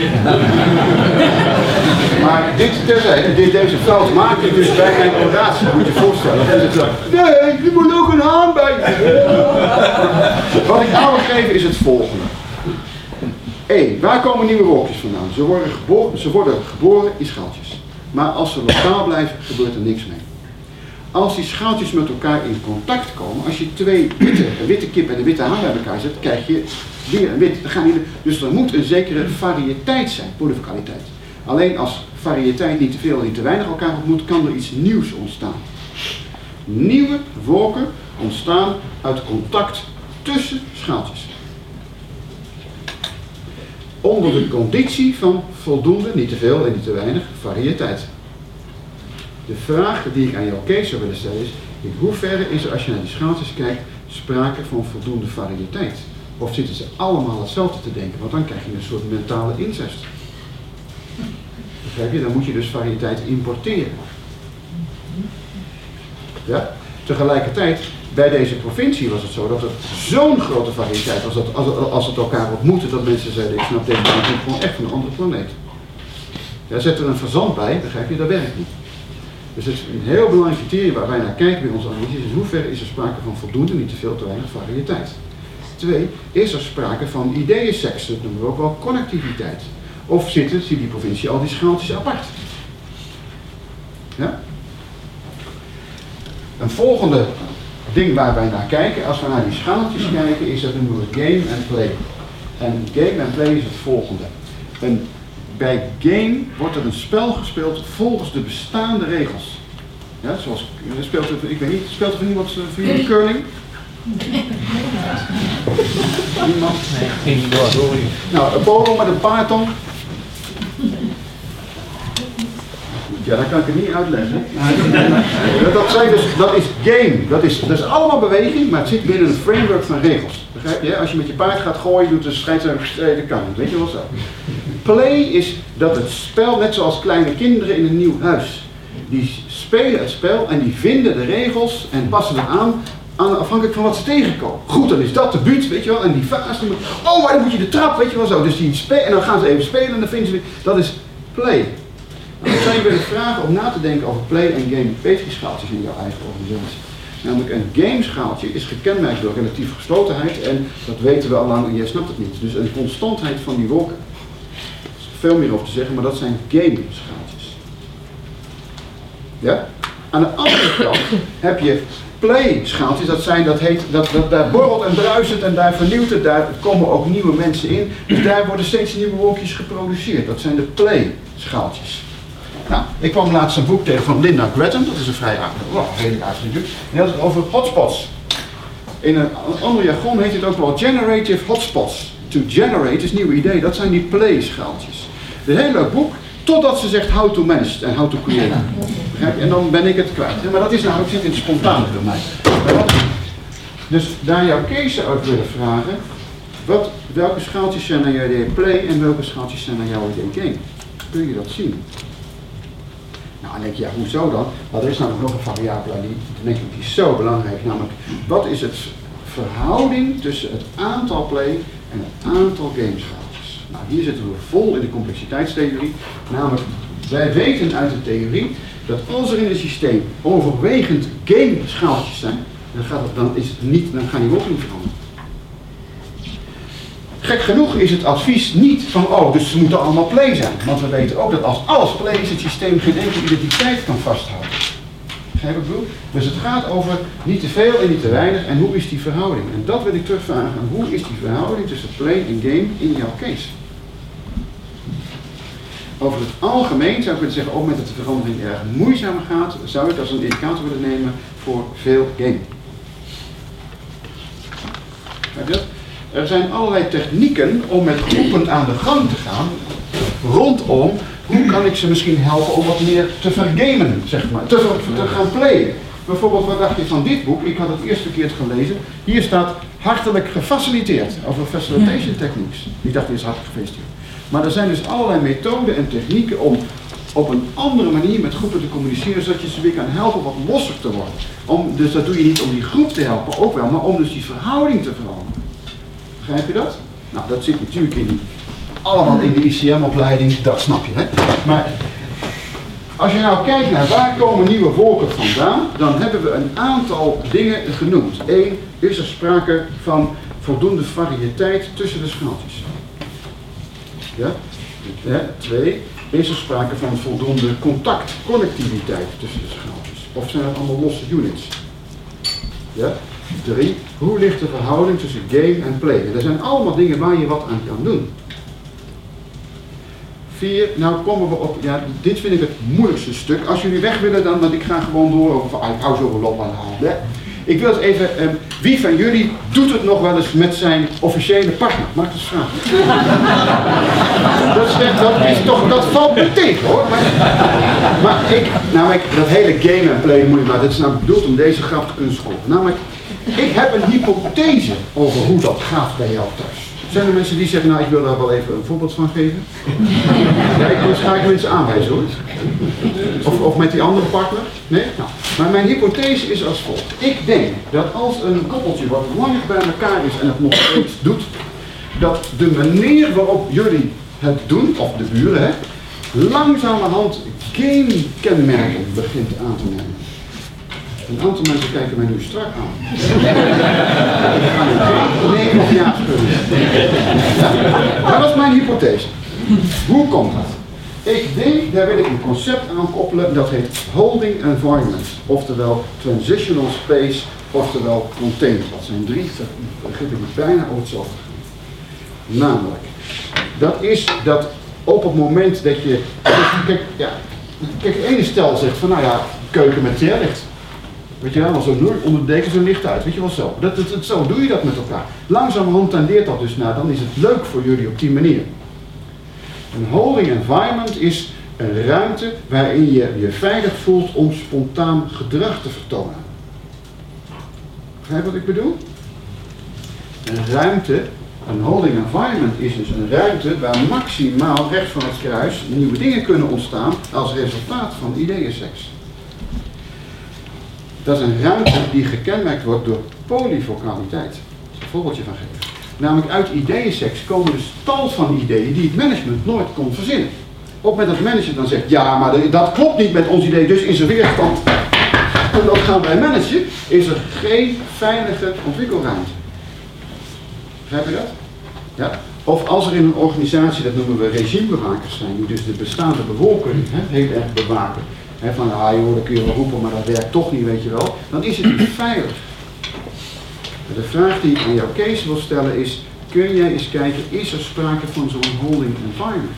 Maar dit terzijde, dit, deze fout maak ik dus bij mijn oratie, moet je je voorstellen. Dan is het zo, nee, er moet ook een haan bij. Wat ik aan wil geven is het volgende. één. Waar komen nieuwe wolkjes vandaan? Ze worden, geboren, ze worden geboren in schaaltjes. Maar als ze lokaal blijven, gebeurt er niks mee. Als die schaaltjes met elkaar in contact komen, als je twee witte, een witte kip en een witte haan bij elkaar zet, krijg je weer een wit. Dan gaan die, dus er moet een zekere variëteit zijn, polyfocaliteit. Alleen als variëteit niet te veel en niet te weinig elkaar ontmoet, kan er iets nieuws ontstaan. Nieuwe wolken ontstaan uit contact tussen schaaltjes. Onder de conditie van voldoende, niet te veel en niet te weinig, variëteit. De vraag die ik aan jouw Kees zou willen stellen is, in hoeverre is er als je naar die schaaltjes kijkt, sprake van voldoende variëteit? Of zitten ze allemaal hetzelfde te denken? Want dan krijg je een soort mentale incest. Begrijp je? Dan moet je dus variëteit importeren. Ja? Tegelijkertijd, bij deze provincie was het zo dat er zo'n grote variëteit was, dat als het, als het elkaar ontmoette, dat mensen zeiden, ik snap deze provincie gewoon echt van een andere planeet. Ja, zet er een fazant bij, begrijp je, dat werkt niet. Dus het is een heel belangrijk criterium waar wij naar kijken bij onze analyse, is in hoeverre is er sprake van voldoende, niet te veel, te weinig variëteit. Twee, is er sprake van ideeënseks, dat noemen we ook wel connectiviteit. Of zitten, zie die provincie, al die schaaltjes apart. Ja? Een volgende ding waar wij naar kijken, als we naar die schaaltjes kijken, is dat noemen we game en play. En game en play is het volgende. Een, bij game wordt er een spel gespeeld volgens de bestaande regels. Ja, zoals, speelt er, ik weet niet, speelt er iemand voor jullie curling? Iemand? Nee, ging niet door, sorry. Nou, een polo met een paardtong. Ja, dat kan ik het niet uitleggen. Dat, zijn dus, dat is game, dat is, dat is allemaal beweging, maar het zit binnen een framework van regels. Begrijp je? Als je met je paard gaat gooien, doet de scheidsrechter gestreden kan. Weet je wel zo? Play is dat het spel, net zoals kleine kinderen in een nieuw huis, die spelen het spel en die vinden de regels en passen het aan, aan afhankelijk van wat ze tegenkomen. Goed, dan is dat de buurt, weet je wel, en die fase, oh, maar dan moet je de trap, weet je wel zo. Dus die spelen, en dan gaan ze even spelen en dan vinden ze, dat is play. Nou, ik zou je willen vragen om na te denken over play en game Petri-schaaltjes in jouw eigen organisatie. Namelijk een gameschaaltje is gekenmerkt door relatieve geslotenheid en dat weten we al lang en jij snapt het niet. Dus een constantheid van die wolken. Er is veel meer over te zeggen, maar dat zijn gameschaaltjes. Ja? Aan de andere kant heb je play-schaaltjes, dat zijn, dat heet, dat, dat, daar borrelt en druist en daar vernieuwt het, daar komen ook nieuwe mensen in. Dus daar worden steeds nieuwe wolkjes geproduceerd. Dat zijn de play-schaaltjes. Nou, ik kwam laatst een boek tegen van Linda Grattan, dat is een vrij aardig, oh, redelijk aardig boek. En dat is over hotspots. In een ander jargon heet het ook wel generative hotspots. To generate is een nieuw idee, dat zijn die play-schaaltjes. Een heel leuk boek, totdat ze zegt how to manage en how to create. Begrijp je? En dan ben ik het kwijt. Maar dat is namelijk, zit in het spontane bij mij. Dus daar jouw Kees uit willen vragen, wat, welke schaaltjes zijn naar jouw idee play en welke schaaltjes zijn naar jouw idee game? Kun je dat zien? Nou, dan denk je, ja, hoezo dan? Nou, er is namelijk nog een variabele die, denk ik, die is zo belangrijk. Namelijk, wat is het verhouding tussen het aantal play en het aantal gameschaaltjes? Nou, hier zitten we vol in de complexiteitstheorie. Namelijk, wij weten uit de theorie dat als er in een systeem overwegend gameschaaltjes zijn, dan, gaat het, dan, is het niet, dan gaan die wolken niet veranderen. Gek genoeg is het advies niet van, oh, dus ze moeten allemaal play zijn. Want we weten ook dat als alles play is, het systeem geen enkele identiteit kan vasthouden. Begrijp ik bedoel? Dus het gaat over niet te veel en niet te weinig en hoe is die verhouding? En dat wil ik terugvragen. Hoe is die verhouding tussen play en game in jouw case? Over het algemeen zou ik willen zeggen, op het moment dat de verandering erg moeizamer gaat, zou ik als een indicator willen nemen voor veel game. Begrijp je dat? Er zijn allerlei technieken om met groepen aan de gang te gaan, rondom hoe kan ik ze misschien helpen om wat meer te vergamen, zeg maar, te, te gaan playen. Bijvoorbeeld, wat dacht je van dit boek? Ik had het eerst verkeerd gelezen. Hier staat hartelijk gefaciliteerd, over facilitation techniques. Ik dacht eerst hartelijk gefeliciteerd. Maar er zijn dus allerlei methoden en technieken om op een andere manier met groepen te communiceren, zodat je ze weer kan helpen wat losser te worden. Om, dus dat doe je niet om die groep te helpen, ook wel, maar om dus die verhouding te veranderen. Begrijp je dat? Nou, dat zit natuurlijk in, allemaal in de I C M-opleiding, dat snap je, hè? Maar als je nou kijkt naar waar komen nieuwe volken vandaan, dan hebben we een aantal dingen genoemd. Eén, is er sprake van voldoende variëteit tussen de schaaltjes. Ja? Ja? Twee, is er sprake van voldoende contact, connectiviteit tussen de schaaltjes. Of zijn het allemaal losse units? Ja? Drie, hoe ligt de verhouding tussen game en play? En dat zijn allemaal dingen waar je wat aan kan doen. Vier, nou komen we op, ja, dit vind ik het moeilijkste stuk. Als jullie weg willen dan, want ik ga gewoon door over van, ah, ik hou zoveel op aan de hand. Ik wil eens even, um, wie van jullie doet het nog wel eens met zijn officiële partner? Mag ik eens vragen? dat, is, dat, is toch, dat valt me tegen hoor. Maar, maar ik, namelijk, dat hele game en play moet je maar, dat is nou bedoeld om deze grap te kunnen schoppen. Namelijk, ik heb een hypothese over hoe dat gaat bij jou thuis. Zijn er mensen die zeggen, nou ik wil daar wel even een voorbeeld van geven? Ja, ik wil ga ik mensen aanwijzen hoor. Of, of met die andere partner? Nee? Nou, maar mijn hypothese is als volgt. Ik denk dat als een koppeltje wat langer bij elkaar is en het nog steeds doet, dat de manier waarop jullie het doen, of de buren, hè, langzamerhand game-kenmerken begint aan te nemen. Een aantal mensen kijken mij nu strak aan. Nee of ja spullen. Ja? Dat is mijn hypothese. Hoe komt dat? Ik denk, daar wil ik een concept aan koppelen, dat heet holding environment. Oftewel transitional space, oftewel container. Dat zijn drie begrippen die bijna over hetzelfde gaan. Namelijk, dat is dat op het moment dat je... Kijk, ja, kijk de ene stel zegt van, nou ja, keuken met teerlicht. Weet je wel, zo onder de deken zo licht uit, weet je wel zo. Dat, dat, dat, zo doe je dat met elkaar. Langzamerhand tendeert dat dus naar, dan is het leuk voor jullie op die manier. Een holding environment is een ruimte waarin je je veilig voelt om spontaan gedrag te vertonen. Begrijp je wat ik bedoel? Een ruimte, een holding environment is dus een ruimte waar maximaal rechts van het kruis nieuwe dingen kunnen ontstaan als resultaat van ideeënseks. Dat is een ruimte die gekenmerkt wordt door polyvocaliteit. Daar zal ik een voorbeeldje van geven. Namelijk uit ideeënseks komen dus tal van ideeën die het management nooit kon verzinnen. Op het moment dat het management dan zegt, ja maar dat klopt niet met ons idee, dus is er weerstand. En dat gaan wij managen, is er geen veilige ontwikkelruimte. Begrijp je dat? Ja? Of als er in een organisatie, dat noemen we regimebewakers zijn, die dus de bestaande bevolking heel erg bewaken. He, van, ah joh, dat kun je wel roepen, maar dat werkt toch niet, weet je wel. Dan is het niet veilig. De vraag die ik aan jouw case wil stellen is, kun jij eens kijken, is er sprake van zo'n holding environment?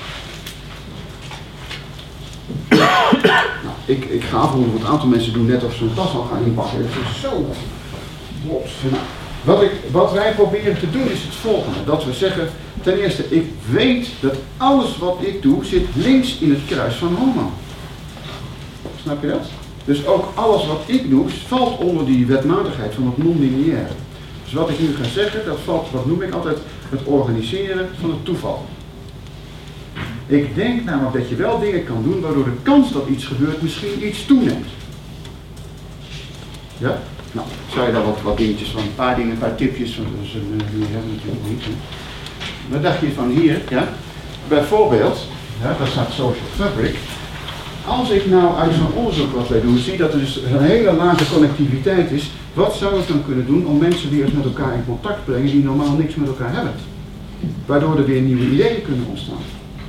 nou, ik, ik ga afronden, want een aantal mensen doen net of ze een tas al gaan inpakken. Het is zo. Nou, wat, ik, wat wij proberen te doen is het volgende. Dat we zeggen, ten eerste, ik weet dat alles wat ik doe zit links in het kruis van Hohmann. Snap je dat? Dus ook alles wat ik doe, valt onder die wetmatigheid van het non-lineaire. Dus wat ik nu ga zeggen, dat valt, wat noem ik altijd, het organiseren van het toeval. Ik denk namelijk dat je wel dingen kan doen waardoor de kans dat iets gebeurt misschien iets toeneemt. Ja? Nou, zou je daar wat, wat dingetjes van, een paar dingen, een paar tipjes van, dus, uh, nu hebben we natuurlijk niet. Hè. Wat dacht je van hier, ja? Bijvoorbeeld, ja, daar staat Social Fabric. Als ik nou uit zo'n onderzoek wat wij doen, zie dat er dus een hele lage connectiviteit is, wat zou ik dan kunnen doen om mensen weer eens met elkaar in contact te brengen die normaal niks met elkaar hebben? Waardoor er weer nieuwe ideeën kunnen ontstaan.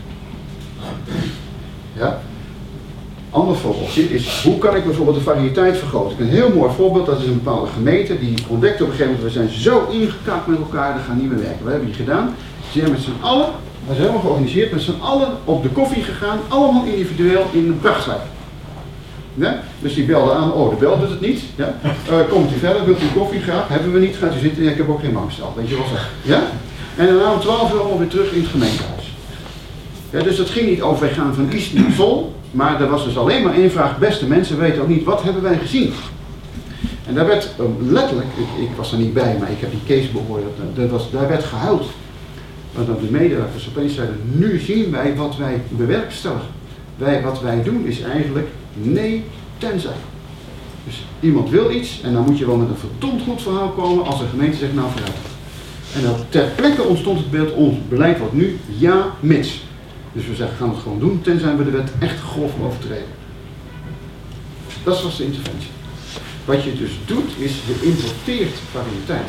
Ja? Ander voorbeeldje is, hoe kan ik bijvoorbeeld de variëteit vergroten? Een heel mooi voorbeeld, dat is een bepaalde gemeente die ontdekt op een gegeven moment, we zijn zo ingekakt met elkaar, dat gaat niet meer werken. Wat hebben die gedaan? Ze zijn met z'n allen, we zijn helemaal georganiseerd, met z'n allen op de koffie gegaan, allemaal individueel in een prachtwijk. Ja? Dus die belde aan, oh de bel doet het niet. Ja? Uh, komt u verder, wilt u koffie graag? Hebben we niet, gaat u zitten, ja, ik heb ook geen bankstel, weet je wel zo. Ja? En dan om twaalf uur allemaal weer terug in het gemeentehuis. Ja, dus dat ging niet over, wij gaan van Is naar Zol, maar er was dus alleen maar één vraag, beste mensen weten ook niet, wat hebben wij gezien? En daar werd uh, letterlijk, ik, ik was er niet bij, maar ik heb die case beoordeeld, dat was, daar werd gehuild. Want dan de medewerkers opeens zeiden, nu zien wij wat wij bewerkstelligen. Wij, wat wij doen is eigenlijk nee, tenzij. Dus iemand wil iets en dan moet je wel met een verdomd goed verhaal komen als de gemeente zegt nou vooruit. En dan ter plekke ontstond het beeld, ons beleid wordt nu ja, mits. Dus we zeggen, gaan het gewoon doen, tenzij we de wet echt grof overtreden. Dat was de interventie. Wat je dus doet, is je importeert variëteit.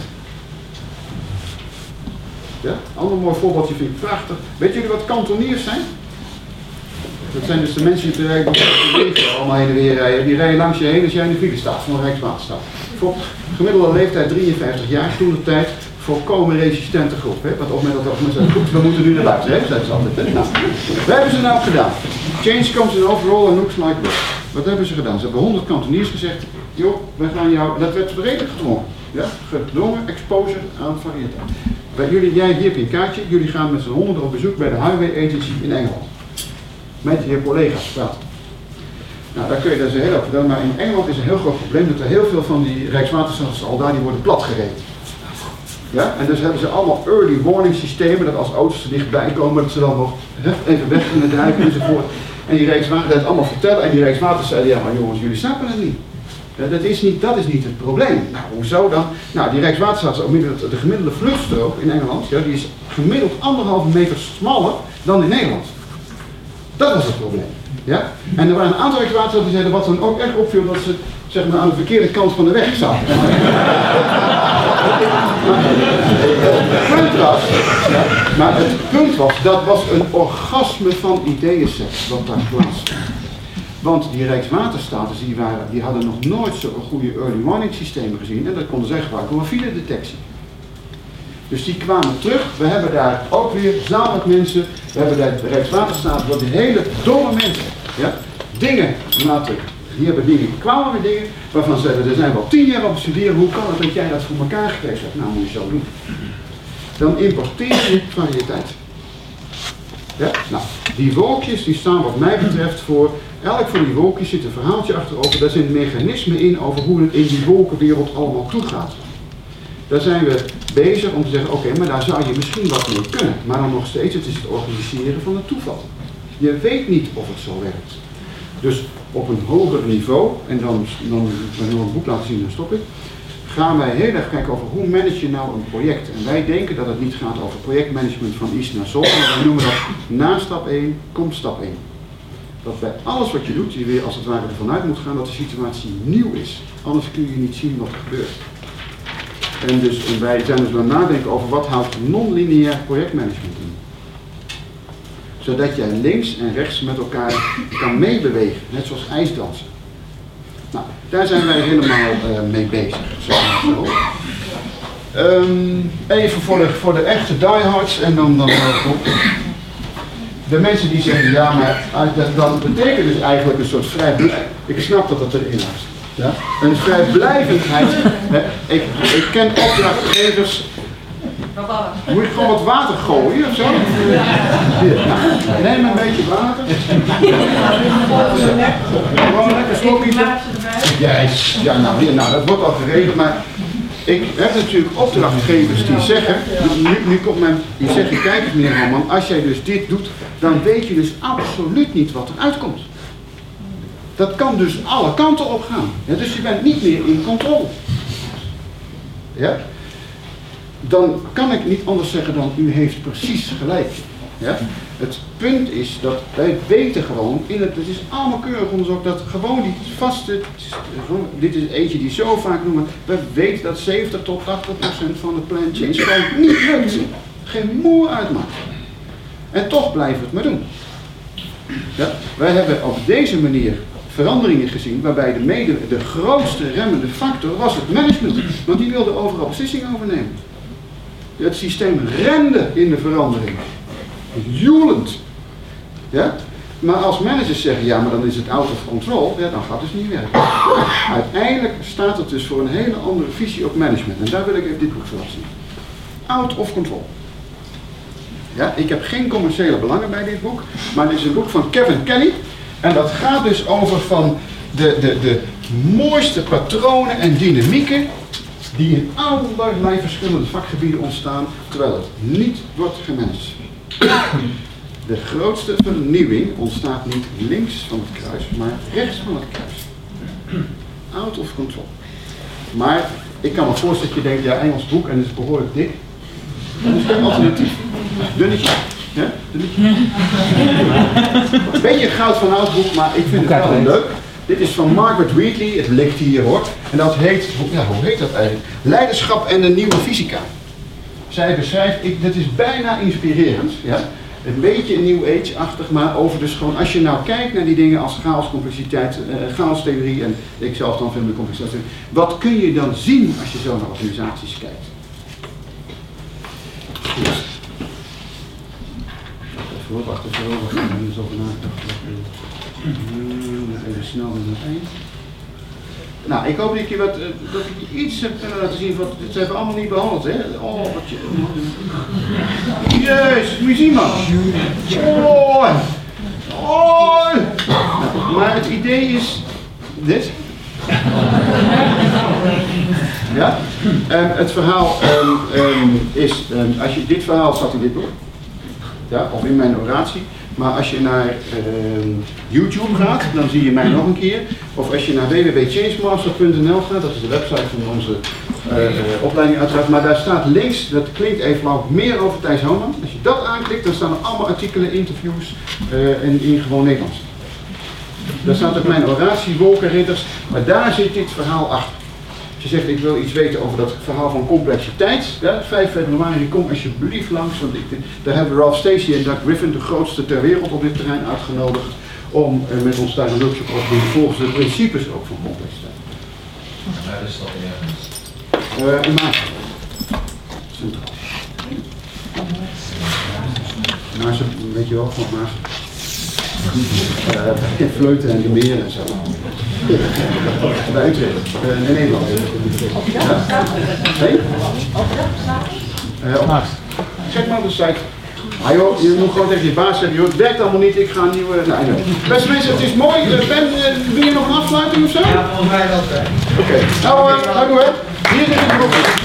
Ja? Ander mooi voorbeeldje vind ik prachtig. Weet jullie wat kantoniers zijn? Dat zijn dus de mensen die rijden, allemaal heen en weer rijden. Die rijden langs je heen als jij in de file staat van de Rijkswaterstaat. Voor gemiddelde leeftijd drieënvijftig jaar, toen de tijd volkomen resistente groep. Hè? Want op het moment dat we zeggen, goed, we moeten nu naar buiten, hè? Zeiden ze altijd. Hè? Nou, wat hebben ze nou gedaan? Change comes in overall and looks like this. Wat hebben ze gedaan? Ze hebben honderd kantoniers gezegd, joh, we gaan jou, dat werd redelijk gedwongen. Ja? Gedwongen exposure aan variëteit. Bij jullie, jij hier heb je een kaartje, jullie gaan met z'n honderden op bezoek bij de Highway Agency in Engeland. Met je collega's praten. Nou, daar kun je dus heel over vertellen, maar in Engeland is een heel groot probleem dat er heel veel van die Rijkswaterstaat al daar die worden platgereden. Ja? En dus hebben ze allemaal early warning systemen, dat als auto's er dichtbij komen, dat ze dan nog even weg kunnen duiken enzovoort. En die Rijkswaterstaat het allemaal vertellen en die Rijkswaterstaat zeiden, ja maar jongens, jullie snappen het niet. Ja, dat, is niet dat is niet het probleem. Nou, hoezo dan? Nou, die Rijkswaterstaat, de gemiddelde vluchtstrook in Engeland, ja, die is gemiddeld anderhalve meter smaller dan in Nederland. Dat was het probleem. Ja? En er waren een aantal Rijkswaterstaten die zeiden, wat dan ook echt opviel, dat ze zeg maar, aan de verkeerde kant van de weg zaten. Maar het punt was, ja, maar het punt was, dat was een orgasme van ideeënseks wat daar plaatsvond. Want die Rijkswaterstaten die waren, die hadden nog nooit zo'n goede early warning systemen gezien en dat konden zij gebruiken voor filedetectie. Dus die kwamen terug, we hebben daar ook weer gezamenlijk mensen, we hebben daar de Rijkswaterstaat, dat die hele domme mensen, ja, dingen laten, die hebben dingen, kwamen weer dingen, waarvan ze zeiden, er zijn wel tien jaar op studeren, hoe kan het dat jij dat voor elkaar gekregen hebt? Nou, moet je zo doen. Dan importeer je variëteit. Ja? Nou, die wolkjes die staan wat mij betreft voor, elk van die wolkjes zit een verhaaltje achterover, daar zit een mechanisme in over hoe het in die wolkenwereld allemaal toegaat. Daar zijn we bezig om te zeggen, oké, okay, maar daar zou je misschien wat mee kunnen. Maar dan nog steeds, het is het organiseren van het toeval. Je weet niet of het zo werkt. Dus op een hoger niveau, en dan, dan we nog een boek laten zien, dan stop ik, gaan wij heel erg kijken over hoe manage je nou een project. En wij denken dat het niet gaat over projectmanagement van east naar zolder, maar wij noemen dat na stap één, komt stap één. Dat bij alles wat je doet, je weer als het ware ervan uit moet gaan dat de situatie nieuw is. Anders kun je niet zien wat er gebeurt. En, dus, en wij zijn dus aan het nadenken over wat houdt non-lineair projectmanagement in. Zodat jij links en rechts met elkaar kan meebewegen, net zoals ijsdansen. Nou, daar zijn wij helemaal uh, mee bezig. Zeg maar zo. Um, even voor de, voor de echte diehards en dan, dan uh, op. De mensen die zeggen, ja maar dat, dat betekent dus eigenlijk een soort vrij, ik snap dat dat erin is. Ja? Een vrijblijvendheid. ik, ik ken opdrachtgevers. Moet je gewoon wat water gooien of zo? Hier, nou, neem een beetje water. Gewoon lekker slokje. Yes. Ja, nou, hier, nou, dat wordt al geregeld, maar ik heb natuurlijk opdrachtgevers die zeggen, nu, nu komt men, die zeggen, kijk eens meneer Hamman, als jij dus dit doet, dan weet je dus absoluut niet wat eruit komt. Dat kan dus alle kanten op gaan. Ja, dus je bent niet meer in controle. Ja? Dan kan ik niet anders zeggen dan u heeft precies gelijk. Ja? Het punt is dat wij weten gewoon, in het, het is allemaal keurig onderzoek, dat gewoon die vaste, dit is eentje die zo vaak noemen, we weten dat zeventig tot tachtig procent van de plan change gewoon niet lukt. Geen moer uitmaakt. En toch blijven we het maar doen. Ja? Wij hebben op deze manier veranderingen gezien waarbij de, mede, de grootste remmende factor was het management. Want die wilde overal beslissingen overnemen. Het systeem rende in de verandering. Joelend. Ja? Maar als managers zeggen, ja maar dan is het out of control, ja, dan gaat het dus niet werken. Uiteindelijk staat het dus voor een hele andere visie op management. En daar wil ik even dit boek voor laten zien. Out of control. Ja, ik heb geen commerciële belangen bij dit boek, maar dit is een boek van Kevin Kelly. En dat gaat dus over van de, de, de mooiste patronen en dynamieken die in allerlei verschillende vakgebieden ontstaan, terwijl het niet wordt gemanaged. De grootste vernieuwing ontstaat niet links van het kruis, maar rechts van het kruis. Out of control. Maar ik kan me voorstellen dat je denkt, ja, Engels boek en het is behoorlijk dik. Dat is geen alternatief. Dunnetje. Ja? Dunnetje. Een beetje een goud van oud boek, maar ik vind het wel leuk. Dit is van Margaret Wheatley, het ligt hier hoor. En dat heet, ja, hoe heet dat eigenlijk? Leiderschap en de nieuwe fysica. Zij beschrijft, ik, dat is bijna inspirerend. Ja? Een beetje New Age-achtig, maar over dus gewoon, als je nou kijkt naar die dingen als chaos, complexiteit, uh, chaostheorie en ik zelf dan vind de complexiteit. Wat kun je dan zien als je zo naar organisaties kijkt? Goed. Even wacht even, we gaan er eens over nadenken. Even snel naar één. Nou, ik hoop dat je wat, dat ik iets heb kunnen laten zien van, dit hebben we allemaal niet behandeld, hè? Oh, wat je... Jezus, moet je zien, man. Oh. Oh. Nou, maar het idee is dit. Ja? Um, het verhaal um, um, is, um, als je dit verhaal staat in dit boek, ja, of in mijn oratie. Maar als je naar uh, YouTube gaat, dan zie je mij nog een keer. Of als je naar w w w punt changemaster punt n l gaat, dat is de website van onze uh, uh, opleiding uiteraard. Maar daar staat links, dat klinkt even flauw, meer over Thijs Homan. Als je dat aanklikt, dan staan er allemaal artikelen, interviews uh, in, in gewoon Nederlands. Daar staat ook mijn oratie, Wolkenridders, maar daar zit dit verhaal achter. Als je zegt, ik wil iets weten over dat verhaal van complexiteit, ja, vijf februari, kom alsjeblieft langs, want ik, daar hebben Ralph Stacey en Doug Griffin, de grootste ter wereld op dit terrein, uitgenodigd om uh, met ons daar een workshop over te doen, volgens de principes ook van complexiteit. Ja, dat is dat ergens. Uh, in Maas. Centraal. Maas, weet je wel, van Maas. Uh, Vleuten en de meren en zo. Bij Utrecht, uh, in Nederland. Ja? Nee? Uh, op Maas. Check maar op de site. Ah joh, je moet gewoon tegen je baas zeggen, joh, het werkt allemaal niet, ik ga een nieuwe... Nou, nee. Beste mensen, het is mooi. Uh, Ben, uh, wil je nog een afsluiting of zo? Ja, volgens mij wel. Oké. Okay. Nou, uh, nou doe het. Hier zit het boek.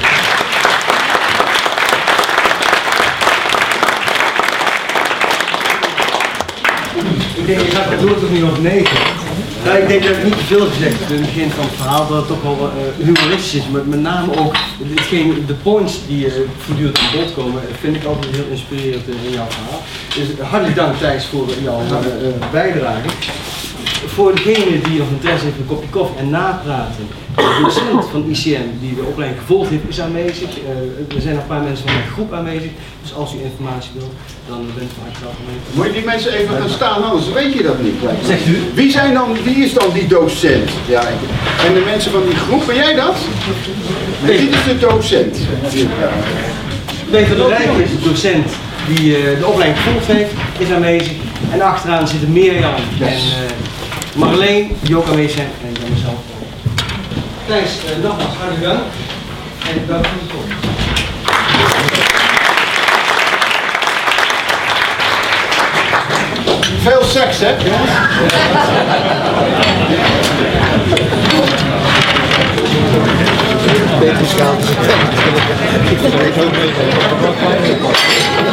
Ik denk, ik ga het doel toch niet over negen. Nou, ik denk dat ik niet te veel gezegd heb in het begin van het verhaal, dat het toch wel uh, humoristisch is. Met, met name ook hetgeen, de points die uh, voortdurend aan bod komen, vind ik altijd heel inspirerend in jouw verhaal. Dus hartelijk dank Thijs voor jouw uh, uh, bijdrage. Voor degene die nog interesse heeft in een kopje koffie en napraten, de docent van I C M die de opleiding gevolgd heeft is aanwezig. Uh, er zijn nog een paar mensen van mijn groep aanwezig, dus als u informatie wilt, dan bent u van harte welkom. Moet je die mensen even gaan staan, anders weet je dat niet. Zegt u? Wie, zijn dan, wie is dan die docent? Ja, en de mensen van die groep, ben jij dat? Nee, dit is de docent. Ja. Peter de Rijk is de docent die uh, de opleiding gevolgd heeft, is aanwezig. En achteraan zitten Mirjam yes. en uh, Marleen, die ook aanwezig zijn, en dan mezelf. Thijs, uh, nogmaals, hartelijk dank. En dank voor de komst. Veel seks, hè? Beetje schaam.